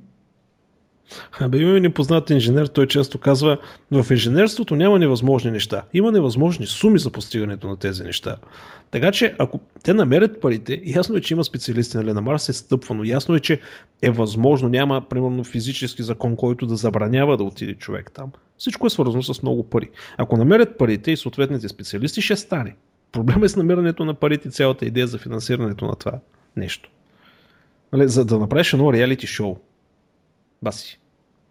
Абе, има непознат инженер, той често казва, в инженерството няма невъзможни неща. Има невъзможни суми за постигането на тези неща. Така че, ако те намерят парите, ясно е, че има специалисти, нали, на Марс е стъпвано, ясно е, че е възможно, няма, примерно, физически закон, който да забранява да отиде човек там. Всичко е свързано с много пари. Ако намерят парите и съответните специалисти, ще стане. Проблемът е с намирането на парите, цялата идея за финансирането на това нещо. Нали, за да направиш едно реалити шоу. Баси.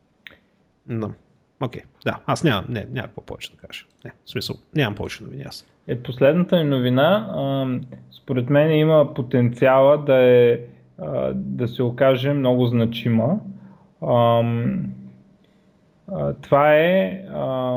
No. Окей, okay. Да, аз нямам, не, няма какво повече да кажа. Не, в смисъл, нямам повече новини аз. Е, последната новина, а, според мен има потенциала да, е, а, да се окаже много значима. А, а, това е а,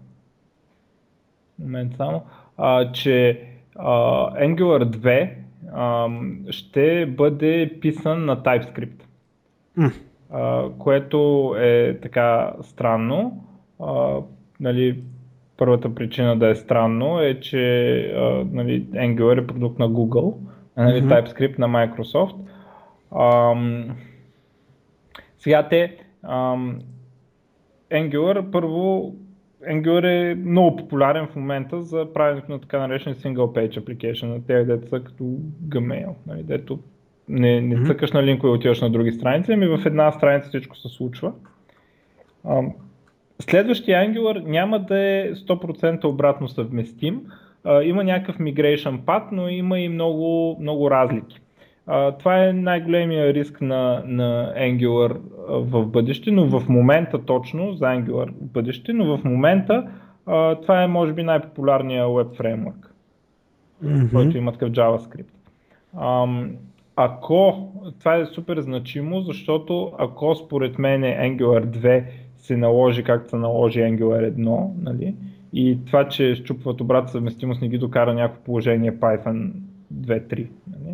момент само, а, че а, Angular две а, ще бъде писан на TypeScript. Mm. Uh, което е така странно. Uh, нали, първата причина да е странно е, че uh, нали, Angular е продукт на Google, нали, mm-hmm. TypeScript на Microsoft. Um, сега те um, Angular първо Angular е много популярен в момента за правенето на така наречен single page application, на тези деца като Gmail, нали, дето не, не Мгм. цъкаш на линкове и отиваш на други страници, ами в една страница всичко се случва. А, Следващия Angular няма да е сто процента обратно съвместим. А, има някакъв migration path, но има и много, много разлики. А, това е най-големия риск на, на Angular а, в бъдеще, но в момента точно за Angular в бъдеще, но в момента а, това е може би най-популярният web фреймворк, Мгм. който има такъв JavaScript. Ам, ако, това е супер значимо, защото ако според мен Angular две се наложи както се наложи Angular едно, нали, и това, че счупват обратна съвместимост не ги докара някакво положение Python две три, нали,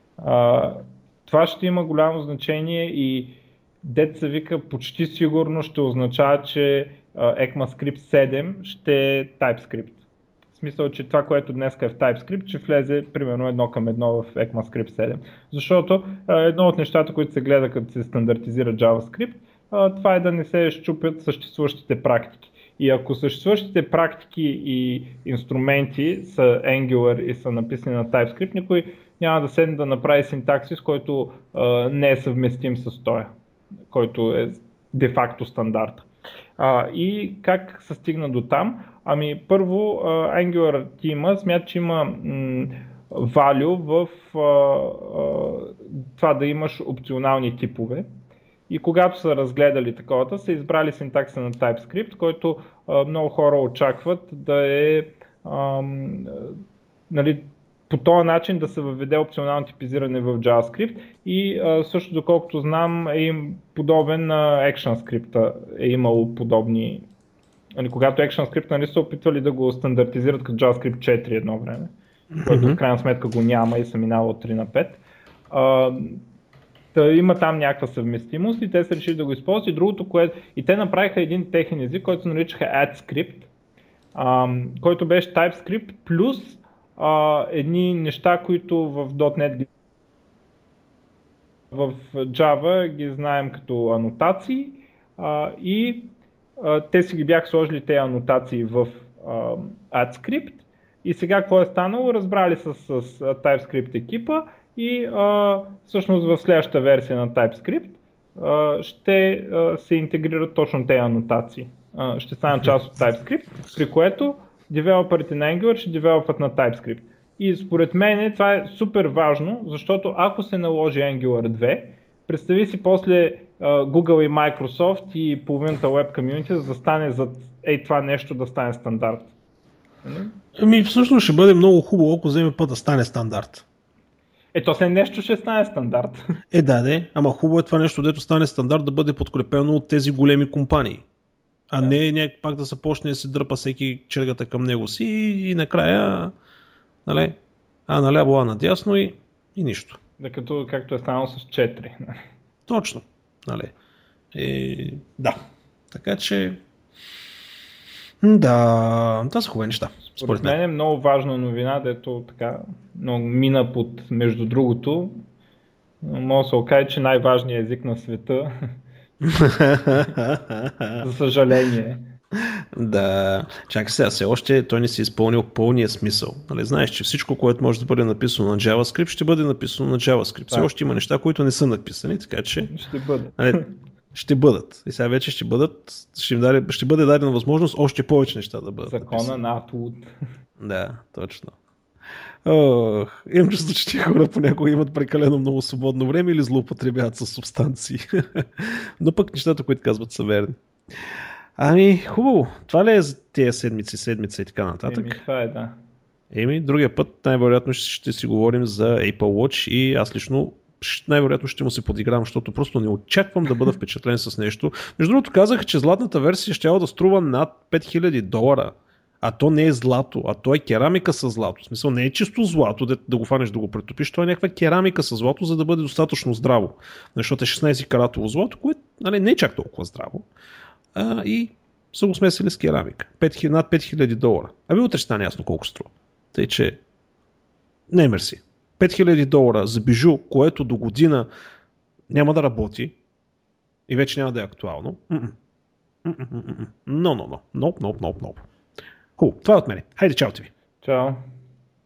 а, това ще има голямо значение и дет се вика почти сигурно ще означава, че а, ECMAScript седем ще е TypeScript. В смисъл, че това, което днес е в TypeScript, ще влезе примерно едно към едно в ECMAScript седем. Защото а, едно от нещата, които се гледа като се стандартизира JavaScript, а, това е да не се щупят съществуващите практики. И ако съществуващите практики и инструменти са Angular и са написани на TypeScript, никой няма да седне да направи синтаксис, който а, не е съвместим с този, който е де-факто стандарт. А, и как се стигна до там? Ами първо а, Angular тима смята, че има м, value в а, а, това да имаш опционални типове. И когато са разгледали таковата, са избрали синтакса на TypeScript, който а, много хора очакват да е ам, нали, по този начин да се въведе опционално типизиране в JavaScript и а, също доколкото знам е им подобен на ActionScript, е имало подобни, нали, когато ActionScript нали, са опитвали да го стандартизират като JavaScript четири едно време, който в крайна сметка го няма и са минало от три на пет. А, Та има там някаква съвместимост и те са решили да го използват и другото, което и те направиха един техен език, който се наричаха AdScript, ам, който беше TypeScript плюс а, едни неща, които в .NET ги- в Java ги знаем като анотации а, и а, те си ги бяха сложили тези анотации в а, AdScript и сега какво е станало? Разбрали с, с TypeScript екипа и а, всъщност в следващата версия на TypeScript а, ще а, се интегрират точно тези анотации. А, ще станат част от TypeScript, при което девелоперите на Angular ще девелопват на TypeScript. И според мен това е супер важно, защото ако се наложи Angular две, представи си после а, Google и Microsoft и половината Web Community да застане зад ей това нещо да стане стандарт. Ами всъщност ще бъде много хубаво, ако вземе път да стане стандарт. Ето след нещо ще стане стандарт. Е, да, де, ама хубаво е това нещо, дето стане стандарт, да бъде подкрепено от тези големи компании. А Да. не някак пак да се почне да се дърпа всеки чергата към него си и, и накрая, нали, а наляво, а надясно и, и нищо. Да, като, както е станало с четири. Точно. Нали. И, да. Така че, да, това са хубави неща. Според мен е много важна новина, дето така много мина под между другото. Може да се окаже, че най-важният език на света. За съжаление. Да, чакай сега, все още той не си изпълнил пълния смисъл. Нали, знаеш, че всичко, което може да бъде написано на JavaScript, ще бъде написано на JavaScript. Все Да. още има неща, които не са написани, така че Ще бъде. нали, ще бъдат. И сега вече ще бъдат, ще, им даде, ще бъде дадена възможност още повече неща да бъдат Закона написани. на Atwood. Да, точно. Ох, имам чувство, че тия хора понякога имат прекалено много свободно време или злоупотребяват с субстанции. Но пък нещата, които казват, са верни. Ами, хубаво. Това ли е за тези седмици, седмица и така нататък? Еми, това е, да. Еми, другия път най-вероятно ще, ще си говорим за Apple Watch и аз лично ще- най-вероятно ще му се подигравам, защото просто не очаквам да бъда впечатлен с нещо. Между другото казах, че златната версия ще да струва над пет хиляди долара. А то не е злато, а то е керамика с злато. В смисъл не е чисто злато, да, да го фанеш да го претопиш, то е някаква керамика с злато, за да бъде достатъчно здраво. Защото е шестнайсет каратово злато, което нали, не е чак толкова здраво. А, и са го смесили с керамика. пет хиляди, над пет хиляди долара. Аби утре ще стане ясно колко струва. Тъй, че не мерси. пет хиляди долара за бижу, което до година няма да работи и вече няма да е актуално. Но, но, но. Ноп, ноп, ноп, ноп. Хубаво, това е от мен. Хайде, чао ти ви. Чао.